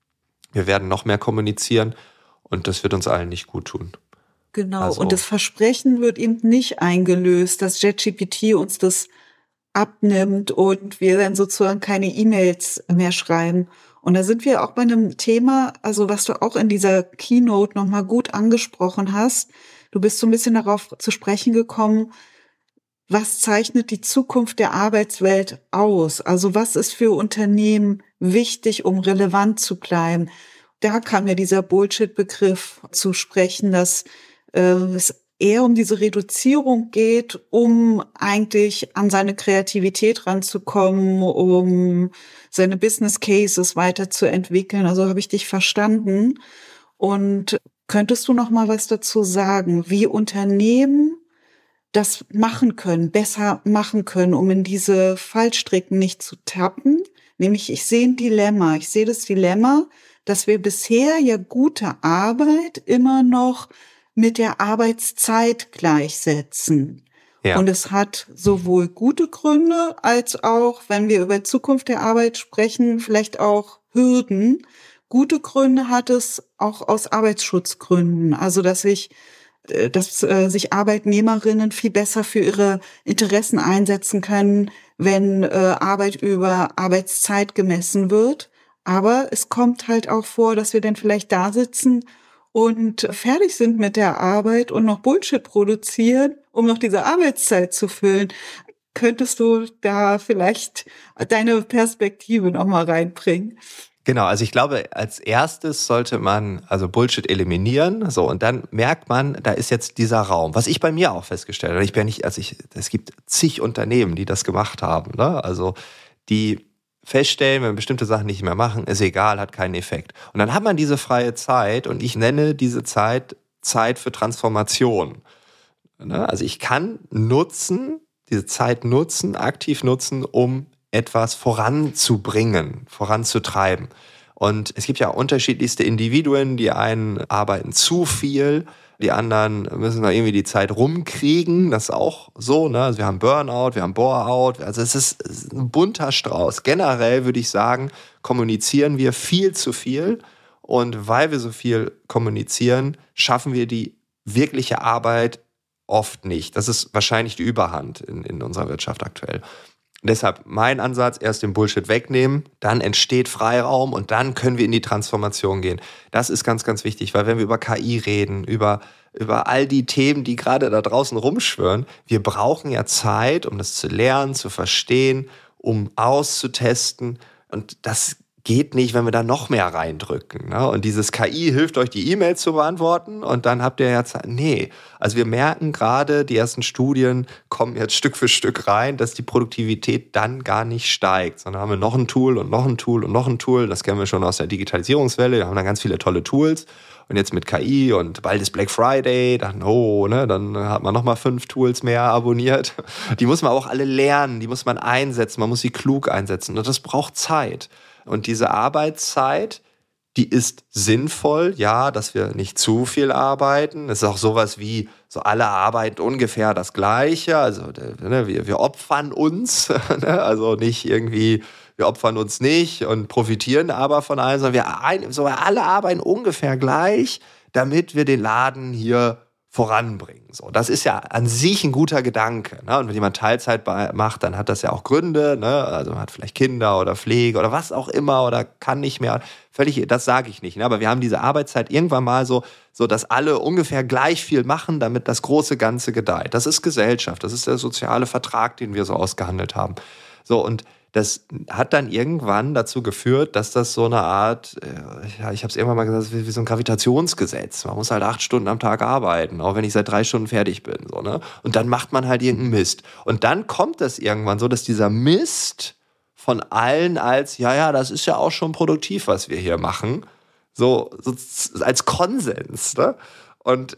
Wir werden noch mehr kommunizieren und das wird uns allen nicht gut tun. Genau, und das Versprechen wird eben nicht eingelöst, dass ChatGPT uns das abnimmt und wir dann sozusagen keine E-Mails mehr schreiben. Und da sind wir auch bei einem Thema, also was du auch in dieser Keynote nochmal gut angesprochen hast. Du bist so ein bisschen darauf zu sprechen gekommen, was zeichnet die Zukunft der Arbeitswelt aus? Also was ist für Unternehmen wichtig, um relevant zu bleiben? Da kam ja dieser Bullshit-Begriff zu sprechen, dass es eher um diese Reduzierung geht, um eigentlich an seine Kreativität ranzukommen, um seine Business Cases weiterzuentwickeln. Also habe ich dich verstanden. Und könntest du noch mal was dazu sagen, wie Unternehmen das machen können, besser machen können, um in diese Fallstricken nicht zu tappen? Nämlich, ich sehe das Dilemma, dass wir bisher ja gute Arbeit immer noch mit der Arbeitszeit gleichsetzen. Ja. Und es hat sowohl gute Gründe als auch, wenn wir über Zukunft der Arbeit sprechen, vielleicht auch Hürden. Gute Gründe hat es auch aus Arbeitsschutzgründen. Also, dass sich Arbeitnehmerinnen viel besser für ihre Interessen einsetzen können, wenn Arbeit über Arbeitszeit gemessen wird. Aber es kommt halt auch vor, dass wir dann vielleicht da sitzen und fertig sind mit der Arbeit und noch Bullshit produzieren, um noch diese Arbeitszeit zu füllen. Könntest du da vielleicht deine Perspektive nochmal reinbringen? Genau, also ich glaube, als erstes sollte man also Bullshit eliminieren, so, und dann merkt man, da ist jetzt dieser Raum, was ich bei mir auch festgestellt habe. Es gibt zig Unternehmen, die das gemacht haben, ne? Also die feststellen, wenn wir bestimmte Sachen nicht mehr machen, ist egal, hat keinen Effekt. Und dann hat man diese freie Zeit und ich nenne diese Zeit für Transformation. Also ich kann diese Zeit aktiv nutzen, um etwas voranzubringen, voranzutreiben. Und es gibt ja unterschiedlichste Individuen, die einen arbeiten zu viel, die anderen müssen da irgendwie die Zeit rumkriegen, das ist auch so, ne? Also wir haben Burnout, wir haben Bore-out, also es ist ein bunter Strauß. Generell würde ich sagen, kommunizieren wir viel zu viel und weil wir so viel kommunizieren, schaffen wir die wirkliche Arbeit oft nicht. Das ist wahrscheinlich die Überhand in unserer Wirtschaft aktuell. Deshalb mein Ansatz, erst den Bullshit wegnehmen, dann entsteht Freiraum und dann können wir in die Transformation gehen. Das ist ganz, ganz wichtig, weil wenn wir über KI reden, über all die Themen, die gerade da draußen rumschwirren, wir brauchen ja Zeit, um das zu lernen, zu verstehen, um auszutesten und das geht nicht, wenn wir da noch mehr reindrücken, ne? Und dieses KI hilft euch, die E-Mails zu beantworten und dann habt ihr ja Zeit. Nee, also wir merken gerade, die ersten Studien kommen jetzt Stück für Stück rein, dass die Produktivität dann gar nicht steigt, sondern haben wir noch ein Tool und noch ein Tool und noch ein Tool. Das kennen wir schon aus der Digitalisierungswelle. Wir haben da ganz viele tolle Tools. Und jetzt mit KI und bald ist Black Friday, dann hat man nochmal 5 Tools mehr abonniert. Die muss man auch alle lernen, die muss man einsetzen, man muss sie klug einsetzen und das braucht Zeit. Und diese Arbeitszeit, die ist sinnvoll, ja, dass wir nicht zu viel arbeiten. Es ist auch sowas wie, so alle arbeiten ungefähr das Gleiche. Also wir opfern uns, also nicht irgendwie, wir opfern uns nicht und profitieren aber von allem, sondern alle arbeiten ungefähr gleich, damit wir den Laden hier voranbringen. So, das ist ja an sich ein guter Gedanke, ne? Und wenn jemand Teilzeit macht, dann hat das ja auch Gründe, ne? Also man hat vielleicht Kinder oder Pflege oder was auch immer oder kann nicht mehr. Das sage ich nicht, ne? Aber wir haben diese Arbeitszeit irgendwann mal so, dass alle ungefähr gleich viel machen, damit das große Ganze gedeiht. Das ist Gesellschaft, das ist der soziale Vertrag, den wir so ausgehandelt haben. So, und das hat dann irgendwann dazu geführt, dass das so eine Art, ich habe es irgendwann mal gesagt, wie so ein Gravitationsgesetz. Man muss halt 8 Stunden am Tag arbeiten, auch wenn ich seit 3 Stunden fertig bin. So, ne? Und dann macht man halt irgendeinen Mist. Und dann kommt das irgendwann so, dass dieser Mist von allen als, ja, das ist ja auch schon produktiv, was wir hier machen, so als Konsens. Ne? Und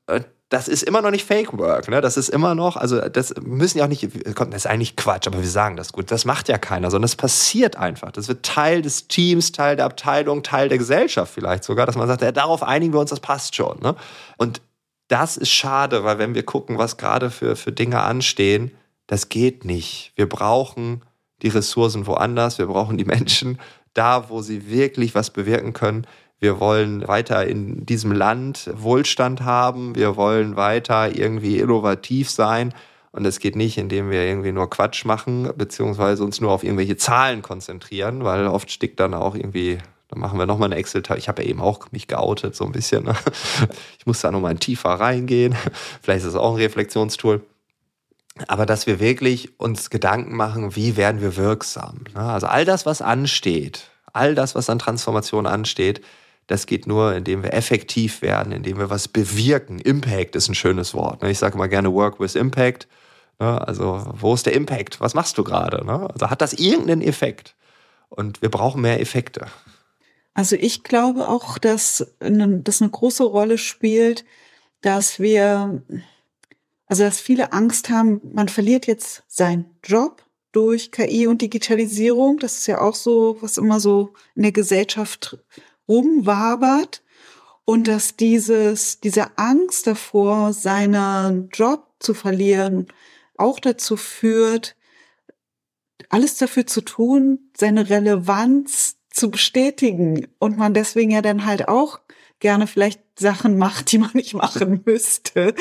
das ist immer noch nicht Fake Work, ne? Das ist immer noch, also das müssen ja auch nicht, das ist eigentlich Quatsch, aber wir sagen das gut, das macht ja keiner, sondern das passiert einfach. Das wird Teil des Teams, Teil der Abteilung, Teil der Gesellschaft vielleicht sogar, dass man sagt, ja, darauf einigen wir uns, das passt schon. Ne? Und das ist schade, weil wenn wir gucken, was gerade für Dinge anstehen, das geht nicht. Wir brauchen die Ressourcen woanders, wir brauchen die Menschen da, wo sie wirklich was bewirken können. Wir wollen weiter in diesem Land Wohlstand haben. Wir wollen weiter irgendwie innovativ sein. Und es geht nicht, indem wir irgendwie nur Quatsch machen, beziehungsweise uns nur auf irgendwelche Zahlen konzentrieren, weil oft stickt dann auch irgendwie, dann machen wir nochmal eine Excel-Tabelle. Ich habe ja eben auch mich geoutet, so ein bisschen. Ne? Ich muss da nochmal tiefer reingehen. Vielleicht ist es auch ein Reflexionstool. Aber dass wir wirklich uns Gedanken machen, wie werden wir wirksam? Ne? Also all das, was ansteht, all das, was an Transformation ansteht, das geht nur, indem wir effektiv werden, indem wir was bewirken. Impact ist ein schönes Wort. Ich sage mal gerne Work with Impact. Also wo ist der Impact? Was machst du gerade? Also hat das irgendeinen Effekt? Und wir brauchen mehr Effekte. Also ich glaube auch, dass das eine große Rolle spielt, dass viele Angst haben, man verliert jetzt seinen Job durch KI und Digitalisierung. Das ist ja auch so, was immer so in der Gesellschaft rumwabert, und dass diese Angst davor, seinen Job zu verlieren, auch dazu führt, alles dafür zu tun, seine Relevanz zu bestätigen, und man deswegen ja dann halt auch gerne vielleicht Sachen macht, die man nicht machen müsste,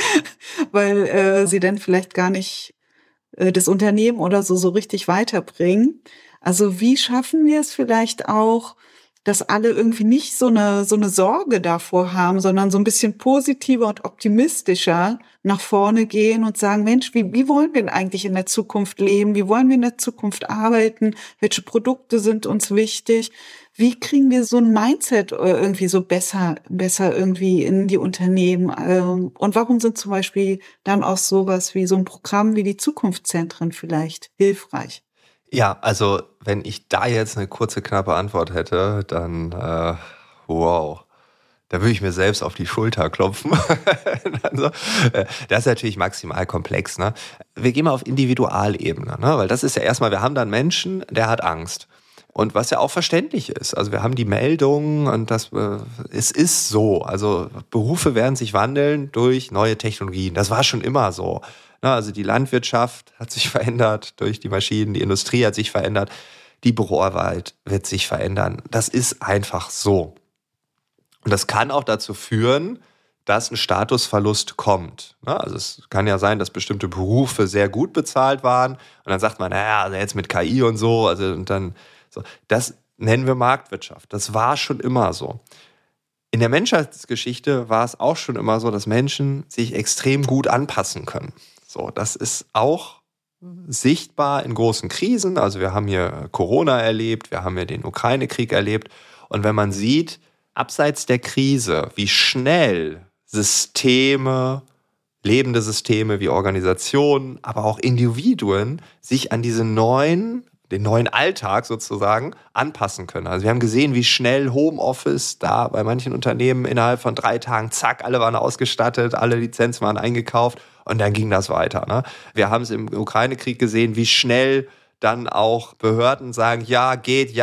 weil sie dann vielleicht gar nicht das Unternehmen oder so richtig weiterbringen. Also wie schaffen wir es vielleicht auch, dass alle irgendwie nicht so eine Sorge davor haben, sondern so ein bisschen positiver und optimistischer nach vorne gehen und sagen, Mensch, wie wollen wir denn eigentlich in der Zukunft leben? Wie wollen wir in der Zukunft arbeiten? Welche Produkte sind uns wichtig? Wie kriegen wir so ein Mindset irgendwie so besser irgendwie in die Unternehmen? Und warum sind zum Beispiel dann auch sowas wie so ein Programm wie die Zukunftszentren vielleicht hilfreich? Ja, also wenn ich da jetzt eine kurze, knappe Antwort hätte, dann wow, da würde ich mir selbst auf die Schulter klopfen. Also, das ist natürlich maximal komplex. Ne? Wir gehen mal auf Individualebene, ne? Weil das ist ja erstmal, wir haben da einen Menschen, der hat Angst. Und was ja auch verständlich ist. Also wir haben die Meldungen und es ist so. Also Berufe werden sich wandeln durch neue Technologien. Das war schon immer so. Also die Landwirtschaft hat sich verändert durch die Maschinen, die Industrie hat sich verändert, die Büroarbeit wird sich verändern. Das ist einfach so. Und das kann auch dazu führen, dass ein Statusverlust kommt. Also es kann ja sein, dass bestimmte Berufe sehr gut bezahlt waren und dann sagt man, naja, also jetzt mit KI und so, also und dann so. Das nennen wir Marktwirtschaft. Das war schon immer so. In der Menschheitsgeschichte war es auch schon immer so, dass Menschen sich extrem gut anpassen können. So, das ist auch sichtbar in großen Krisen. Also wir haben hier Corona erlebt, wir haben hier den Ukraine-Krieg erlebt. Und wenn man sieht, abseits der Krise, wie schnell Systeme, lebende Systeme wie Organisationen, aber auch Individuen sich an den neuen Alltag sozusagen anpassen können. Also wir haben gesehen, wie schnell Homeoffice da bei manchen Unternehmen innerhalb von 3 Tagen, zack, alle waren ausgestattet, alle Lizenzen waren eingekauft und dann ging das weiter. Ne? Wir haben es im Ukraine-Krieg gesehen, wie schnell dann auch Behörden sagen, ja, geht,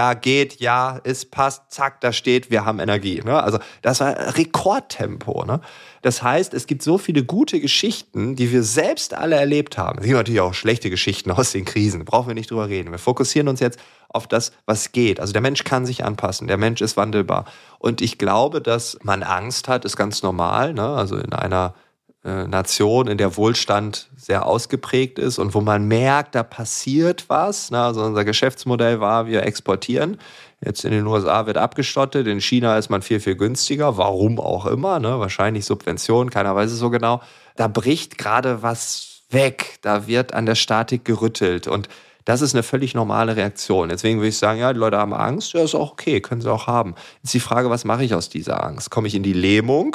ja, es passt, zack, da steht, wir haben Energie. Ne? Also das war Rekordtempo. Ne? Das heißt, es gibt so viele gute Geschichten, die wir selbst alle erlebt haben. Es gibt natürlich auch schlechte Geschichten aus den Krisen, brauchen wir nicht drüber reden. Wir fokussieren uns jetzt auf das, was geht. Also der Mensch kann sich anpassen, der Mensch ist wandelbar. Und ich glaube, dass man Angst hat, ist ganz normal. Ne? Also in einer Nation, in der Wohlstand sehr ausgeprägt ist und wo man merkt, da passiert was. Also unser Geschäftsmodell war, wir exportieren. Jetzt in den USA wird abgeschottet, in China ist man viel, viel günstiger. Warum auch immer, ne? Wahrscheinlich Subventionen, keiner weiß es so genau. Da bricht gerade was weg, da wird an der Statik gerüttelt und das ist eine völlig normale Reaktion. Deswegen würde ich sagen, ja, die Leute haben Angst, ja, ist auch okay, können sie auch haben. Jetzt die Frage, was mache ich aus dieser Angst? Komme ich in die Lähmung?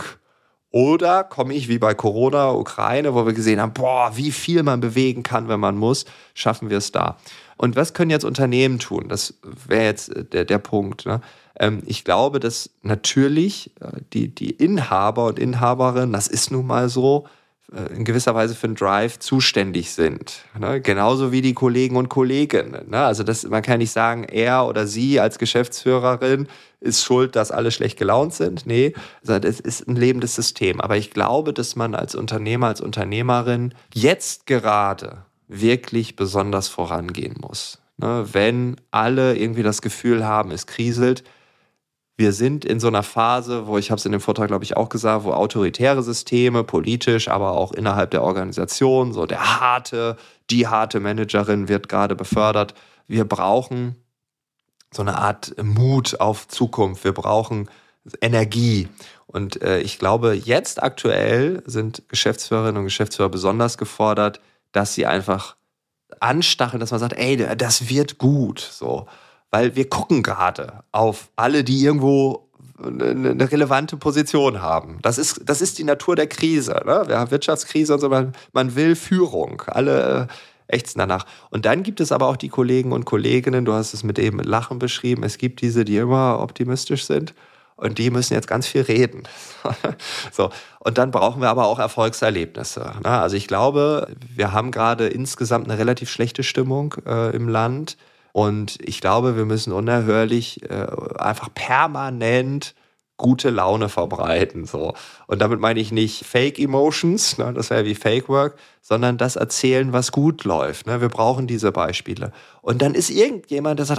Oder komme ich wie bei Corona, Ukraine, wo wir gesehen haben, wie viel man bewegen kann, wenn man muss, schaffen wir es da. Und was können jetzt Unternehmen tun? Das wäre jetzt der Punkt. Ne? Ich glaube, dass natürlich die Inhaber und Inhaberinnen, das ist nun mal so, in gewisser Weise für den Drive zuständig sind. Ne? Genauso wie die Kollegen und Kolleginnen. Ne? Also man kann nicht sagen, er oder sie als Geschäftsführerin ist schuld, dass alle schlecht gelaunt sind. Nee, das ist ein lebendes System. Aber ich glaube, dass man als Unternehmer, als Unternehmerin jetzt gerade wirklich besonders vorangehen muss. Ne? Wenn alle irgendwie das Gefühl haben, es kriselt, wir sind in so einer Phase, wo, ich habe es in dem Vortrag, glaube ich, auch gesagt, wo autoritäre Systeme, politisch, aber auch innerhalb der Organisation, so die harte Managerin wird gerade befördert. Wir brauchen so eine Art Mut auf Zukunft. Wir brauchen Energie. Und ich glaube, jetzt aktuell sind Geschäftsführerinnen und Geschäftsführer besonders gefordert, dass sie einfach anstacheln, dass man sagt, ey, das wird gut, so. Weil wir gucken gerade auf alle, die irgendwo eine relevante Position haben. Das ist die Natur der Krise. Ne? Wir haben Wirtschaftskrise und so, man will Führung. Alle ächzen danach. Und dann gibt es aber auch die Kollegen und Kolleginnen, du hast es mit dem Lachen beschrieben, es gibt diese, die immer optimistisch sind und die müssen jetzt ganz viel reden. So. Und dann brauchen wir aber auch Erfolgserlebnisse. Ne? Also ich glaube, wir haben gerade insgesamt eine relativ schlechte Stimmung im Land. Und ich glaube, wir müssen unerhörlich einfach permanent gute Laune verbreiten. So. Und damit meine ich nicht Fake Emotions, ne, das wäre wie Fake Work, sondern das erzählen, was gut läuft. Ne. Wir brauchen diese Beispiele. Und dann ist irgendjemand, der sagt,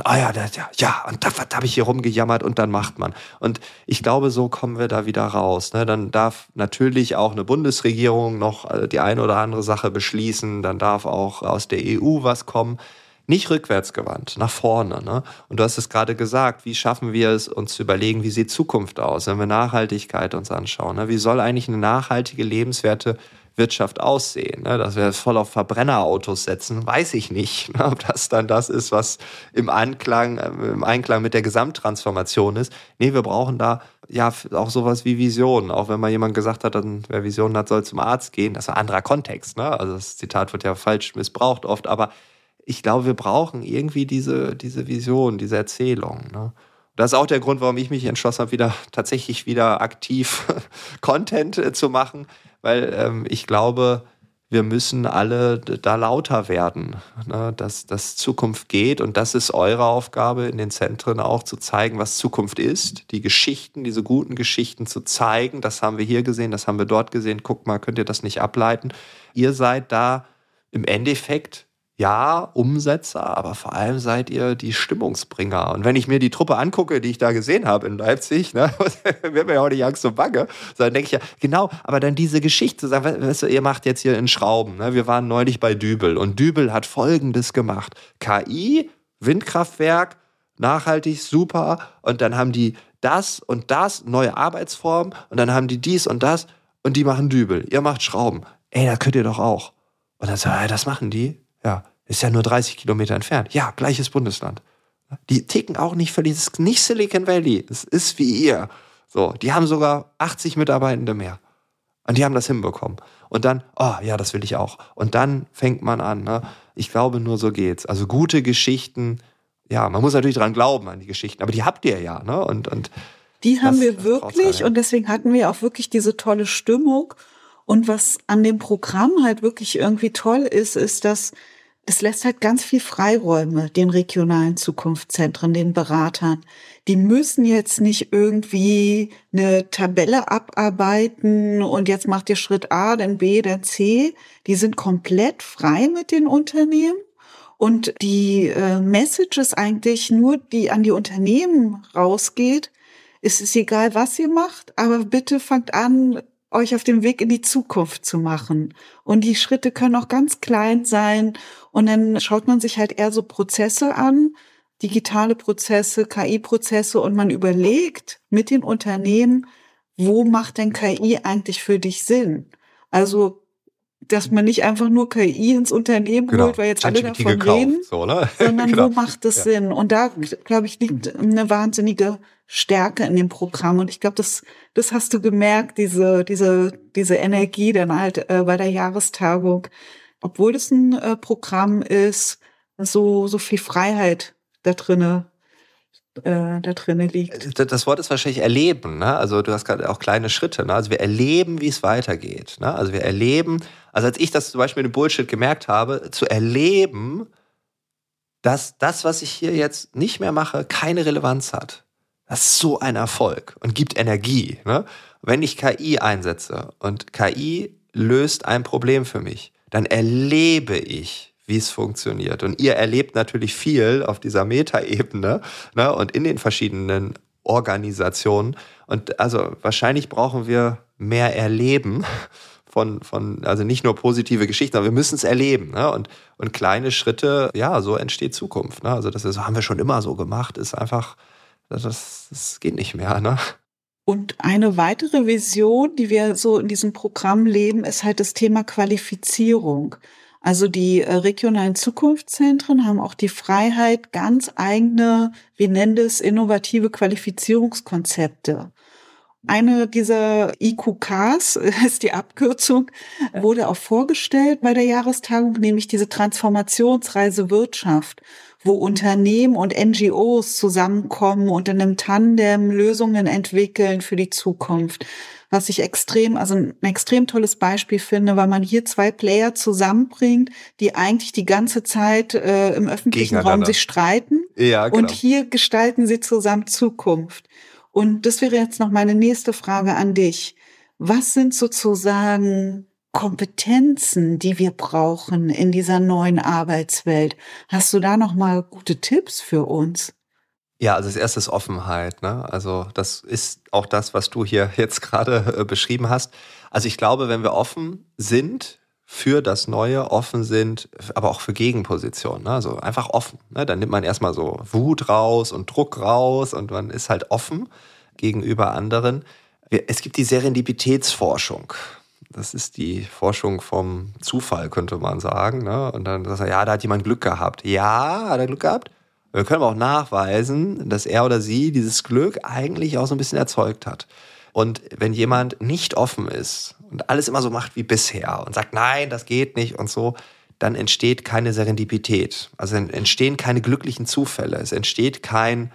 und da habe ich hier rumgejammert und dann macht man. Und ich glaube, so kommen wir da wieder raus. Ne. Dann darf natürlich auch eine Bundesregierung noch die eine oder andere Sache beschließen. Dann darf auch aus der EU was kommen. Nicht rückwärtsgewandt, nach vorne. Ne? Und du hast es gerade gesagt, wie schaffen wir es, uns zu überlegen, wie sieht Zukunft aus, wenn wir Nachhaltigkeit uns anschauen. Ne? Wie soll eigentlich eine nachhaltige, lebenswerte Wirtschaft aussehen? Ne? Dass wir voll auf Verbrennerautos setzen, weiß ich nicht. Ne? Ob das dann das ist, was im Einklang mit der Gesamttransformation ist. Nee, wir brauchen da ja auch sowas wie Visionen. Auch wenn mal jemand gesagt hat, wer Visionen hat, soll zum Arzt gehen. Das ist ein anderer Kontext. Ne? Also das Zitat wird ja falsch missbraucht oft, aber ich glaube, wir brauchen irgendwie diese Vision, diese Erzählung. Ne? Das ist auch der Grund, warum ich mich entschlossen habe, tatsächlich wieder aktiv Content zu machen, weil ich glaube, wir müssen alle da lauter werden, ne? dass Zukunft geht. Und das ist eure Aufgabe in den Zentren auch, zu zeigen, was Zukunft ist. Die Geschichten, diese guten Geschichten zu zeigen. Das haben wir hier gesehen, das haben wir dort gesehen. Guckt mal, könnt ihr das nicht ableiten? Ihr seid da im Endeffekt ja, Umsetzer, aber vor allem seid ihr die Stimmungsbringer. Und wenn ich mir die Truppe angucke, die ich da gesehen habe in Leipzig, ne, wird mir ja auch nicht Angst und Bange. Dann denke ich ja, genau, aber dann diese Geschichte zu sagen, weißt du, ihr macht jetzt hier in Schrauben. Ne? Wir waren neulich bei Dübel und Dübel hat Folgendes gemacht. KI, Windkraftwerk, nachhaltig, super. Und dann haben die das und das, neue Arbeitsformen. Und dann haben die dies und das und die machen Dübel. Ihr macht Schrauben. Ey, das könnt ihr doch auch. Und dann so, ja, das machen die. Ja, ist ja nur 30 Kilometer entfernt. Ja, gleiches Bundesland. Die ticken auch nicht völlig, das ist nicht Silicon Valley, es ist wie ihr. So, die haben sogar 80 Mitarbeitende mehr. Und die haben das hinbekommen. Und dann, oh ja, das will ich auch. Und dann fängt man an. Ne? Ich glaube, nur so geht's. Also gute Geschichten, ja, man muss natürlich dran glauben an die Geschichten, aber die habt ihr ja. Ne? Und die haben wir wirklich und deswegen hatten wir auch wirklich diese tolle Stimmung. Und was an dem Programm halt wirklich irgendwie toll ist, ist, dass das lässt halt ganz viel Freiräume den regionalen Zukunftszentren, den Beratern. Die müssen jetzt nicht irgendwie eine Tabelle abarbeiten und jetzt macht ihr Schritt A, dann B, dann C. Die sind komplett frei mit den Unternehmen. Und die Message ist eigentlich nur, die an die Unternehmen rausgeht. Es ist egal, was ihr macht, aber bitte fangt an, euch auf dem Weg in die Zukunft zu machen. Und die Schritte können auch ganz klein sein. Und dann schaut man sich halt eher so Prozesse an, digitale Prozesse, KI-Prozesse, und man überlegt mit den Unternehmen, wo macht denn KI eigentlich für dich Sinn? Also, dass man nicht einfach nur KI ins Unternehmen holt, weil jetzt alle davon reden, so, ne? Sondern wo macht es Sinn? Und da, glaube ich, liegt eine wahnsinnige Stärke in dem Programm. Und ich glaube, das hast du gemerkt, diese Energie dann halt bei der Jahrestagung. Obwohl es ein Programm ist, so viel Freiheit da drinne liegt. Das Wort ist wahrscheinlich erleben. Ne? Also du hast gerade auch kleine Schritte. Ne? Also wir erleben, wie es weitergeht. Ne? Also wir erleben, also als ich das zum Beispiel mit dem Bullshit gemerkt habe, zu erleben, dass das, was ich hier jetzt nicht mehr mache, keine Relevanz hat. Das ist so ein Erfolg und gibt Energie. Ne? Wenn ich KI einsetze und KI löst ein Problem für mich, dann erlebe ich, wie es funktioniert. Und ihr erlebt natürlich viel auf dieser Metaebene, ne, und in den verschiedenen Organisationen. Und also wahrscheinlich brauchen wir mehr Erleben also nicht nur positive Geschichten, aber wir müssen es erleben. Ne? Und kleine Schritte, ja, so entsteht Zukunft. Ne? Also das haben wir schon immer so gemacht, ist einfach, das geht nicht mehr. Ne? Und eine weitere Vision, die wir so in diesem Programm leben, ist halt das Thema Qualifizierung. Also die regionalen Zukunftszentren haben auch die Freiheit, ganz eigene, wir nennen das innovative Qualifizierungskonzepte. Eine dieser IQKs, ist die Abkürzung, wurde auch vorgestellt bei der Jahrestagung, nämlich diese Transformationsreise Wirtschaft, wo Unternehmen und NGOs zusammenkommen und in einem Tandem Lösungen entwickeln für die Zukunft. Was ich ein extrem tolles Beispiel finde, weil man hier zwei Player zusammenbringt, die eigentlich die ganze Zeit im öffentlichen Raum sich streiten. Ja, genau. Und hier gestalten sie zusammen Zukunft. Und das wäre jetzt noch meine nächste Frage an dich. Was sind sozusagen Kompetenzen, die wir brauchen in dieser neuen Arbeitswelt? Hast du da noch mal gute Tipps für uns? Ja, also das erste ist Offenheit. Ne? Also das ist auch das, was du hier jetzt gerade beschrieben hast. Also ich glaube, wenn wir offen sind für das Neue, offen sind, aber auch für Gegenpositionen. Ne? Also einfach offen. Ne? Dann nimmt man erstmal so Wut raus und Druck raus und man ist halt offen gegenüber anderen. Es gibt die Serendipitätsforschung. Das ist die Forschung vom Zufall, könnte man sagen. Ne? Und dann sagt er, ja, da hat jemand Glück gehabt. Ja, hat er Glück gehabt? Wir können aber auch nachweisen, dass er oder sie dieses Glück eigentlich auch so ein bisschen erzeugt hat. Und wenn jemand nicht offen ist und alles immer so macht wie bisher und sagt, nein, das geht nicht und so, dann entsteht keine Serendipität. Also entstehen keine glücklichen Zufälle. Es entsteht kein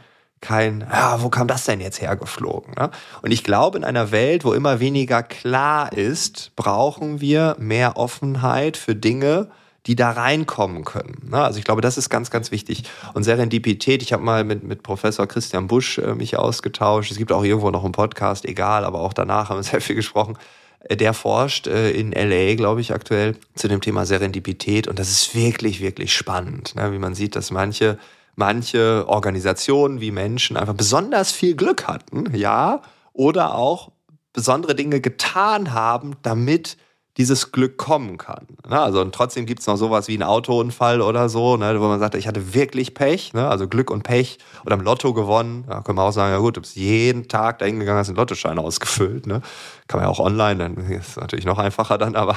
wo kam das denn jetzt hergeflogen? Ne? Und ich glaube, in einer Welt, wo immer weniger klar ist, brauchen wir mehr Offenheit für Dinge, die da reinkommen können. Ne? Also ich glaube, das ist ganz, ganz wichtig. Und Serendipität, ich habe mal mit Professor Christian Busch mich ausgetauscht. Es gibt auch irgendwo noch einen Podcast, egal, aber auch danach haben wir sehr viel gesprochen. Der forscht in LA, glaube ich, aktuell zu dem Thema Serendipität. Und das ist wirklich, wirklich spannend, ne? Wie man sieht, dass manche Organisationen wie Menschen einfach besonders viel Glück hatten, ja, oder auch besondere Dinge getan haben, damit dieses Glück kommen kann. Also und trotzdem gibt es noch sowas wie einen Autounfall oder so, ne, wo man sagt, ich hatte wirklich Pech, ne, also Glück und Pech oder im Lotto gewonnen. Da können wir auch sagen, ja gut, du bist jeden Tag da hingegangen, hast einen Lottoschein ausgefüllt. Ne. Kann man ja auch online, dann ist es natürlich noch einfacher dann, aber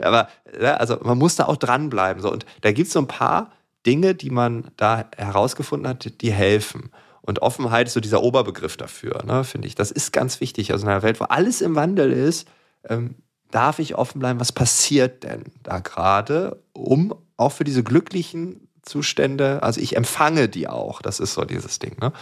also man muss da auch dranbleiben. So. Und da gibt es so ein paar Dinge, die man da herausgefunden hat, die helfen. Und Offenheit ist so dieser Oberbegriff dafür, ne, finde ich. Das ist ganz wichtig. Also in einer Welt, wo alles im Wandel ist, darf ich offen bleiben, was passiert denn da gerade, um auch für diese glücklichen Zustände, also ich empfange die auch, das ist so dieses Ding. Ne?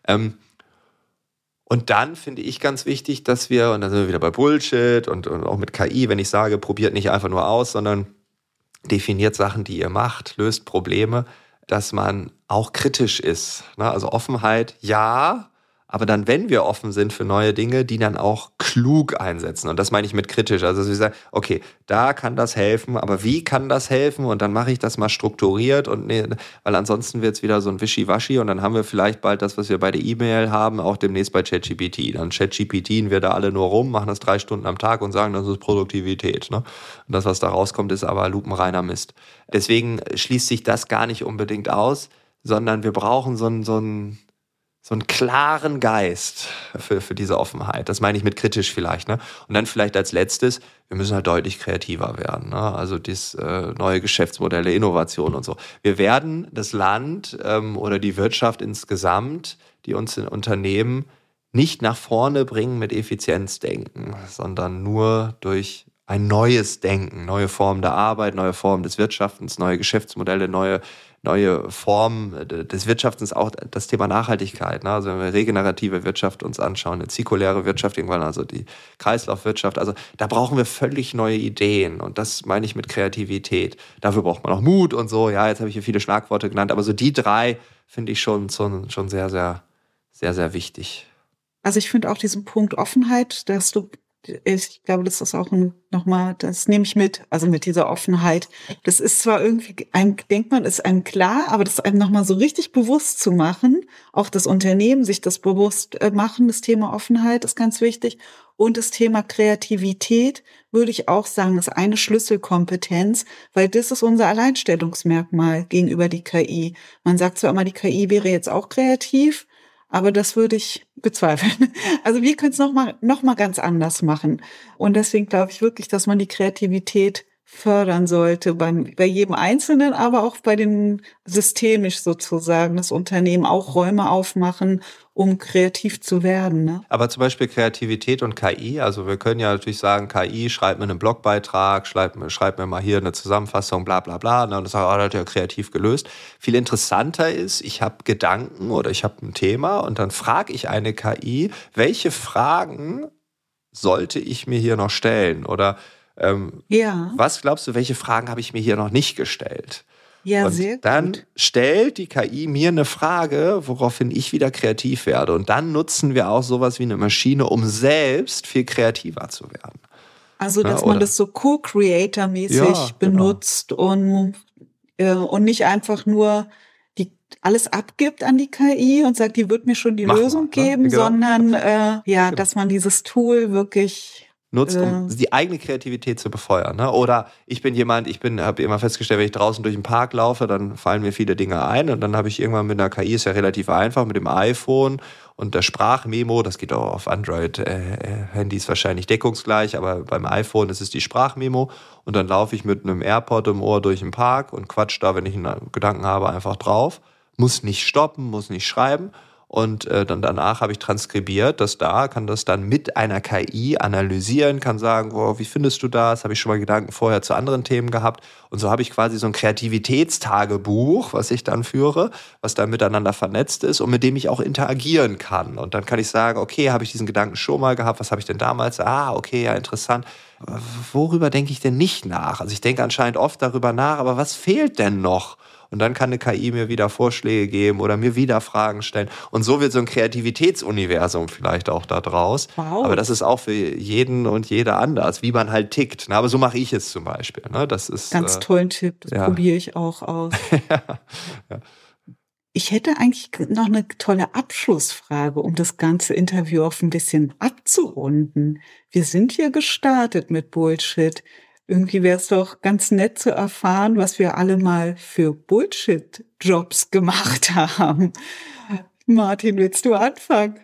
Und dann finde ich ganz wichtig, dass wir, und da sind wir wieder bei Bullshit und auch mit KI, wenn ich sage, probiert nicht einfach nur aus, sondern definiert Sachen, die ihr macht, löst Probleme, dass man auch kritisch ist. Ne? Also Offenheit, ja, aber dann, wenn wir offen sind für neue Dinge, die dann auch klug einsetzen. Und das meine ich mit kritisch. Also wir sagen, okay, da kann das helfen, aber wie kann das helfen? Und dann mache ich das mal strukturiert, weil ansonsten wird es wieder so ein Wischiwaschi und dann haben wir vielleicht bald das, was wir bei der E-Mail haben, auch demnächst bei ChatGPT. Dann ChatGPTen wir da alle nur rum, machen das 3 Stunden am Tag und sagen, das ist Produktivität. Ne? Und das, was da rauskommt, ist aber lupenreiner Mist. Deswegen schließt sich das gar nicht unbedingt aus, sondern wir brauchen so einen klaren Geist für diese Offenheit. Das meine ich mit kritisch vielleicht. Ne? Und dann vielleicht als letztes, wir müssen halt deutlich kreativer werden. Ne? Also neue Geschäftsmodelle, Innovation und so. Wir werden das Land oder die Wirtschaft insgesamt, die uns in Unternehmen nicht nach vorne bringen mit Effizienzdenken, sondern nur durch ein neues Denken, neue Formen der Arbeit, neue Formen des Wirtschaftens, neue Geschäftsmodelle, neue Formen des Wirtschaftens, auch das Thema Nachhaltigkeit. Ne? Also wenn wir regenerative Wirtschaft uns anschauen, eine zirkuläre Wirtschaft irgendwann, also die Kreislaufwirtschaft, also da brauchen wir völlig neue Ideen und das meine ich mit Kreativität. Dafür braucht man auch Mut und so. Ja, jetzt habe ich hier viele Schlagworte genannt, aber so die 3 finde ich schon sehr, sehr, sehr, sehr wichtig. Also ich finde auch diesen Punkt Offenheit, da hast du ich glaube, das ist auch nochmal, das nehme ich mit, also mit dieser Offenheit. Das ist zwar irgendwie, denkt man, ist einem klar, aber das einem nochmal so richtig bewusst zu machen, auch das Unternehmen sich das bewusst machen, das Thema Offenheit ist ganz wichtig. Und das Thema Kreativität, würde ich auch sagen, ist eine Schlüsselkompetenz, weil das ist unser Alleinstellungsmerkmal gegenüber die KI. Man sagt zwar immer, die KI wäre jetzt auch kreativ, aber das würde ich bezweifeln. Also wir können es noch mal ganz anders machen. Und deswegen glaube ich wirklich, dass man die Kreativität fördern sollte bei jedem Einzelnen, aber auch bei den systemisch sozusagen, das Unternehmen auch Räume aufmachen, um kreativ zu werden. Ne? Aber zum Beispiel Kreativität und KI, also wir können ja natürlich sagen, KI, schreibt mir einen Blogbeitrag, schreibt mir mal hier eine Zusammenfassung, bla bla bla, und dann sagt, das hat er kreativ gelöst. Viel interessanter ist, ich habe Gedanken oder ich habe ein Thema und dann frage ich eine KI, welche Fragen sollte ich mir hier noch stellen? Oder was glaubst du, welche Fragen habe ich mir hier noch nicht gestellt? Ja, und sehr gut. dann stellt die KI mir eine Frage, woraufhin ich wieder kreativ werde. Und dann nutzen wir auch sowas wie eine Maschine, um selbst viel kreativer zu werden. Also, dass man das so Co-Creator-mäßig benutzt und nicht einfach nur alles abgibt an die KI und sagt, die wird mir schon die Lösung geben, sondern dass man dieses Tool wirklich nutzt, um die eigene Kreativität zu befeuern. Ne? Oder ich habe immer festgestellt, wenn ich draußen durch den Park laufe, dann fallen mir viele Dinge ein und dann habe ich irgendwann mit einer KI, ist ja relativ einfach, mit dem iPhone und der Sprachmemo, das geht auch auf Android-Handys wahrscheinlich deckungsgleich, aber beim iPhone ist es die Sprachmemo und dann laufe ich mit einem AirPod im Ohr durch den Park und quatsch da, wenn ich einen Gedanken habe, einfach drauf. Muss nicht stoppen, muss nicht schreiben. Und dann danach habe ich transkribiert, kann das dann mit einer KI analysieren, kann sagen, wie findest du das? Habe ich schon mal Gedanken vorher zu anderen Themen gehabt? Und so habe ich quasi so ein Kreativitätstagebuch, was ich dann führe, was dann miteinander vernetzt ist und mit dem ich auch interagieren kann. Und dann kann ich sagen, okay, habe ich diesen Gedanken schon mal gehabt? Was habe ich denn damals? Okay, ja, interessant. Worüber denke ich denn nicht nach? Also ich denke anscheinend oft darüber nach, aber was fehlt denn noch? Und dann kann eine KI mir wieder Vorschläge geben oder mir wieder Fragen stellen. Und so wird so ein Kreativitätsuniversum vielleicht auch da draus. Wow. Aber das ist auch für jeden und jede anders, wie man halt tickt. Aber so mache ich es zum Beispiel. Das ist ganz tollen Tipp, das probiere ich auch aus. Ja. Ich hätte eigentlich noch eine tolle Abschlussfrage, um das ganze Interview auf ein bisschen abzurunden. Wir sind hier gestartet mit Bullshit. Irgendwie wäre es doch ganz nett zu erfahren, was wir alle mal für Bullshit-Jobs gemacht haben. Martin, willst du anfangen?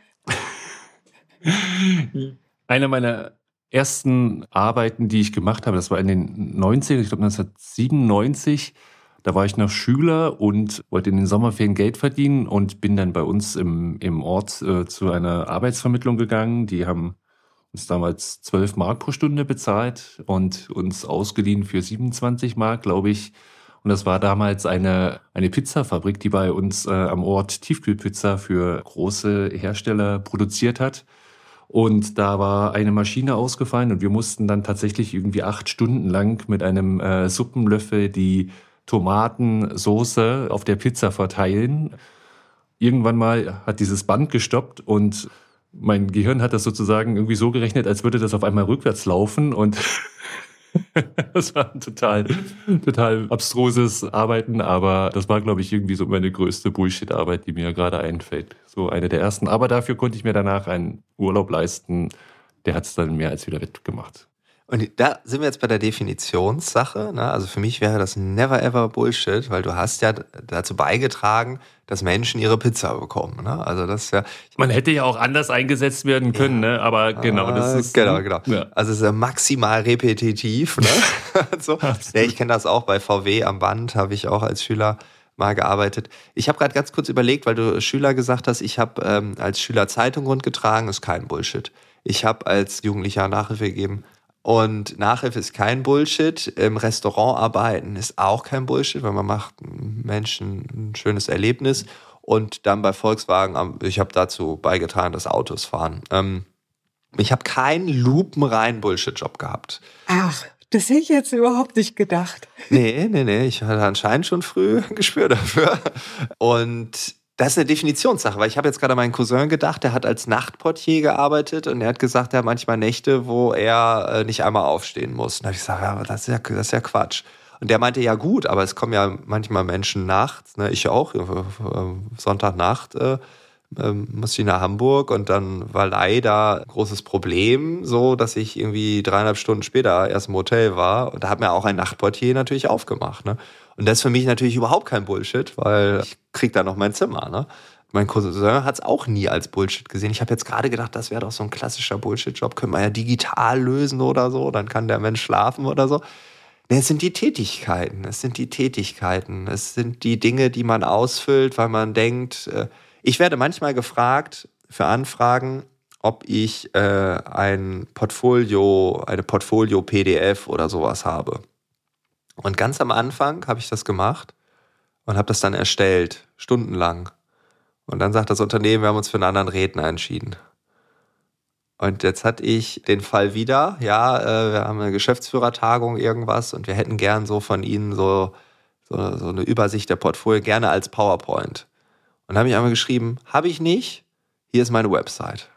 Eine meiner ersten Arbeiten, die ich gemacht habe, das war in den 90ern, ich glaube 1997, da war ich noch Schüler und wollte in den Sommerferien Geld verdienen und bin dann bei uns im Ort zu einer Arbeitsvermittlung gegangen. Die haben uns damals 12 Mark pro Stunde bezahlt und uns ausgeliehen für 27 Mark, glaube ich. Und das war damals eine Pizzafabrik, die bei uns am Ort Tiefkühlpizza für große Hersteller produziert hat. Und da war eine Maschine ausgefallen und wir mussten dann tatsächlich irgendwie 8 Stunden lang mit einem Suppenlöffel die Tomatensoße auf der Pizza verteilen. Irgendwann mal hat dieses Band gestoppt und mein Gehirn hat das sozusagen irgendwie so gerechnet, als würde das auf einmal rückwärts laufen und das war ein total abstruses Arbeiten, aber das war, glaube ich, irgendwie so meine größte Bullshit-Arbeit, die mir gerade einfällt. So eine der ersten. Aber dafür konnte ich mir danach einen Urlaub leisten. Der hat es dann mehr als wieder wettgemacht. Und da sind wir jetzt bei der Definitionssache. Ne? Also für mich wäre das never ever Bullshit, weil du hast ja dazu beigetragen, dass Menschen ihre Pizza bekommen. Ne? Also das ist ja. Man hätte ja auch anders eingesetzt werden können, ne? Aber genau, das ist. Genau. Ja. Also es ist ja maximal repetitiv. Ne? So. Ja, ich kenne das auch bei VW am Band, habe ich auch als Schüler mal gearbeitet. Ich habe gerade ganz kurz überlegt, weil du Schüler gesagt hast, ich habe als Schüler Zeitung rundgetragen, ist kein Bullshit. Ich habe als Jugendlicher Nachhilfe gegeben. Und Nachhilfe ist kein Bullshit. Im Restaurant arbeiten ist auch kein Bullshit, weil man macht Menschen ein schönes Erlebnis. Und dann bei Volkswagen, ich habe dazu beigetragen, dass Autos fahren. Ich habe keinen lupenreinen Bullshit-Job gehabt. Ach, das hätte ich jetzt überhaupt nicht gedacht. Nee. Ich hatte anscheinend schon früh ein Gespür dafür. Und Das ist eine Definitionssache, weil ich habe jetzt gerade an meinen Cousin gedacht, der hat als Nachtportier gearbeitet und er hat gesagt, er hat manchmal Nächte, wo er nicht einmal aufstehen muss. Und da habe ich gesagt, ja, aber das ist ja Quatsch. Und der meinte, ja gut, aber es kommen ja manchmal Menschen nachts, ne, ich auch, Sonntagnacht musste ich nach Hamburg und dann war leider ein großes Problem so, dass ich irgendwie 3,5 Stunden später erst im Hotel war und da hat mir auch ein Nachtportier natürlich aufgemacht, ne? Und das ist für mich natürlich überhaupt kein Bullshit, weil ich krieg da noch mein Zimmer, ne? Mein Cousin hat es auch nie als Bullshit gesehen. Ich habe jetzt gerade gedacht, das wäre doch so ein klassischer Bullshit-Job, könnte man ja digital lösen oder so, dann kann der Mensch schlafen oder so. Es sind die Tätigkeiten, es sind die Dinge, die man ausfüllt, weil man denkt, ich werde manchmal gefragt für Anfragen, ob ich eine Portfolio-PDF oder sowas habe. Und ganz am Anfang habe ich das gemacht und habe das dann erstellt, stundenlang. Und dann sagt das Unternehmen, wir haben uns für einen anderen Redner entschieden. Und jetzt hatte ich den Fall wieder, ja, wir haben eine Geschäftsführertagung, irgendwas, und wir hätten gern so von Ihnen so eine Übersicht der Portfolio, gerne als PowerPoint. Und dann habe ich einmal geschrieben, habe ich nicht, hier ist meine Website.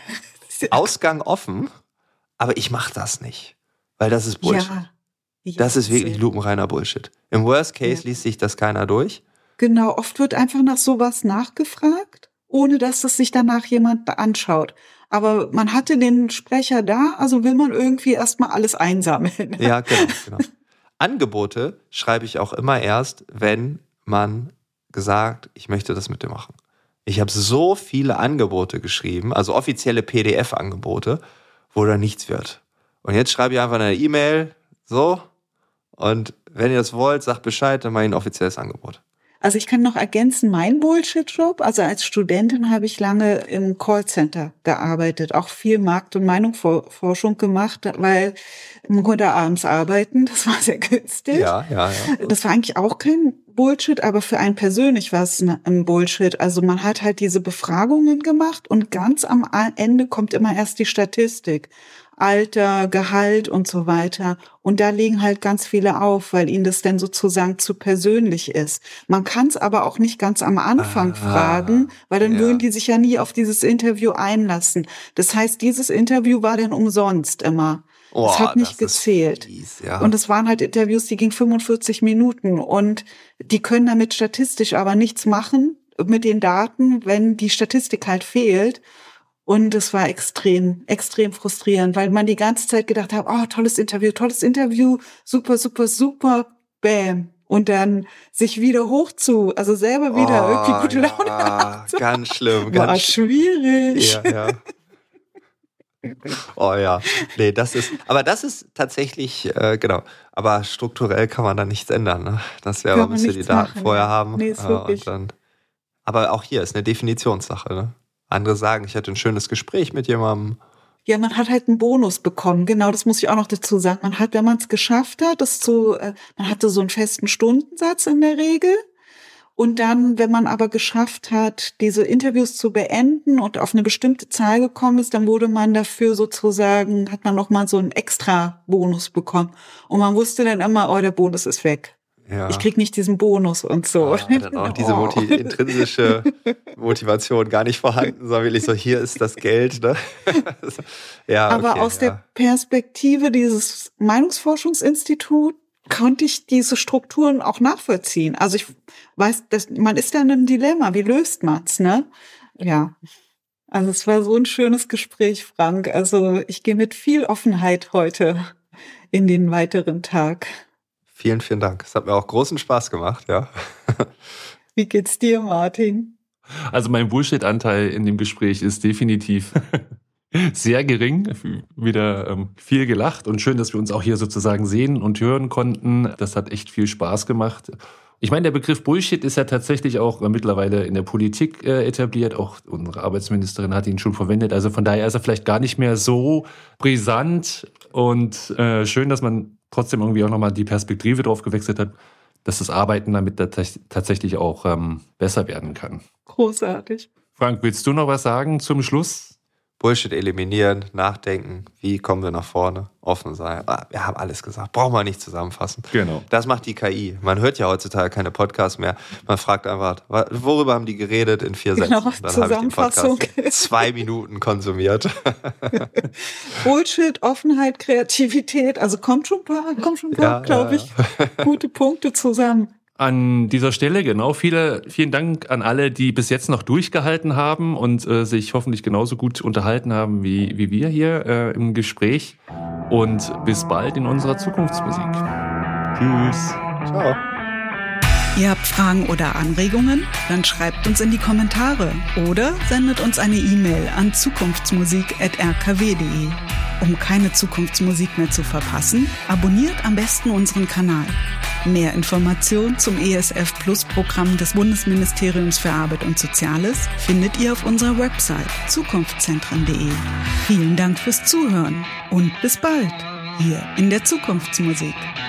Ausgang offen, aber ich mache das nicht, weil das ist Bullshit. Ja, das ist wirklich lupenreiner Bullshit. Im Worst Case liest sich das keiner durch. Genau, oft wird einfach nach sowas nachgefragt, ohne dass es sich danach jemand anschaut. Aber man hatte den Sprecher da, also will man irgendwie erstmal alles einsammeln. Ja, genau. Angebote schreibe ich auch immer erst, wenn man gesagt, ich möchte das mit dir machen. Ich habe so viele Angebote geschrieben, also offizielle PDF-Angebote, wo da nichts wird. Und jetzt schreibe ich einfach eine E-Mail, so, und wenn ihr das wollt, sagt Bescheid, dann mache ich ein offizielles Angebot. Also ich kann noch ergänzen, mein Bullshit-Job, also als Studentin habe ich lange im Callcenter gearbeitet, auch viel Markt- und Meinungsforschung gemacht, weil man konnte abends arbeiten, das war sehr günstig. Ja. Das war eigentlich auch kein Bullshit, aber für einen persönlich war es ein Bullshit. Also man hat halt diese Befragungen gemacht und ganz am Ende kommt immer erst die Statistik. Alter, Gehalt und so weiter. Und da legen halt ganz viele auf, weil ihnen das dann sozusagen zu persönlich ist. Man kann es aber auch nicht ganz am Anfang fragen, weil dann würden die sich ja nie auf dieses Interview einlassen. Das heißt, dieses Interview war dann umsonst immer. Es hat nicht gezählt. Fies, ja. Und es waren halt Interviews, die gingen 45 Minuten. Und die können damit statistisch aber nichts machen mit den Daten, wenn die Statistik halt fehlt. Und es war extrem frustrierend, weil man die ganze Zeit gedacht hat, oh, tolles Interview, super, bam. Und dann sich wieder also selber wieder irgendwie gute Laune hat. Ganz schlimm. War schwierig. Ja. Oh ja, nee, das ist tatsächlich, genau, aber strukturell kann man da nichts ändern, ne? Das wäre, man müsste die Daten vorher haben. Nee, ist wirklich. Aber auch hier ist eine Definitionssache, ne? Andere sagen, ich hatte ein schönes Gespräch mit jemandem. Ja, man hat halt einen Bonus bekommen. Genau, das muss ich auch noch dazu sagen. Man hat, wenn man es geschafft hat, man hatte so einen festen Stundensatz in der Regel. Und dann, wenn man aber geschafft hat, diese Interviews zu beenden und auf eine bestimmte Zahl gekommen ist, dann wurde man dafür sozusagen, hat man nochmal so einen extra Bonus bekommen. Und man wusste dann immer, oh, der Bonus ist weg. Ja. Ich krieg nicht diesen Bonus und so. Dann auch diese intrinsische Motivation gar nicht vorhanden, sondern wirklich so, hier ist das Geld. Ne? Ja, aber okay, aus der Perspektive dieses Meinungsforschungsinstituts konnte ich diese Strukturen auch nachvollziehen. Also ich weiß, man ist ja in einem Dilemma. Wie löst man's, ne? Ja. Also es war so ein schönes Gespräch, Frank. Also ich gehe mit viel Offenheit heute in den weiteren Tag. Vielen, vielen Dank. Es hat mir auch großen Spaß gemacht, ja. Wie geht's dir, Martin? Also mein Bullshit-Anteil in dem Gespräch ist definitiv sehr gering. Wieder viel gelacht und schön, dass wir uns auch hier sozusagen sehen und hören konnten. Das hat echt viel Spaß gemacht. Ich meine, der Begriff Bullshit ist ja tatsächlich auch mittlerweile in der Politik etabliert. Auch unsere Arbeitsministerin hat ihn schon verwendet. Also von daher ist er vielleicht gar nicht mehr so brisant und schön, dass man trotzdem irgendwie auch nochmal die Perspektive drauf gewechselt hat, dass das Arbeiten damit tatsächlich auch besser werden kann. Großartig. Frank, willst du noch was sagen zum Schluss? Bullshit eliminieren, nachdenken, wie kommen wir nach vorne, offen sein. Wir haben alles gesagt, brauchen wir nicht zusammenfassen. Genau. Das macht die KI. Man hört ja heutzutage keine Podcasts mehr. Man fragt einfach, worüber haben die geredet in 4 Sätzen? Genau, Dann Zusammenfassung. habe ich den Podcast 2 Minuten konsumiert. Bullshit, Offenheit, Kreativität, also kommt schon ein paar, glaube ich, gute Punkte zusammen. An dieser Stelle, genau, vielen Dank an alle, die bis jetzt noch durchgehalten haben und sich hoffentlich genauso gut unterhalten haben wie wir hier im Gespräch. Und bis bald in unserer Zukunftsmusik. Tschüss. Ciao. Ihr habt Fragen oder Anregungen? Dann schreibt uns in die Kommentare oder sendet uns eine E-Mail an zukunftsmusik@rkw.de. Um keine Zukunftsmusik mehr zu verpassen, abonniert am besten unseren Kanal. Mehr Informationen zum ESF-Plus-Programm des Bundesministeriums für Arbeit und Soziales findet ihr auf unserer Website zukunftszentren.de. Vielen Dank fürs Zuhören und bis bald hier in der Zukunftsmusik.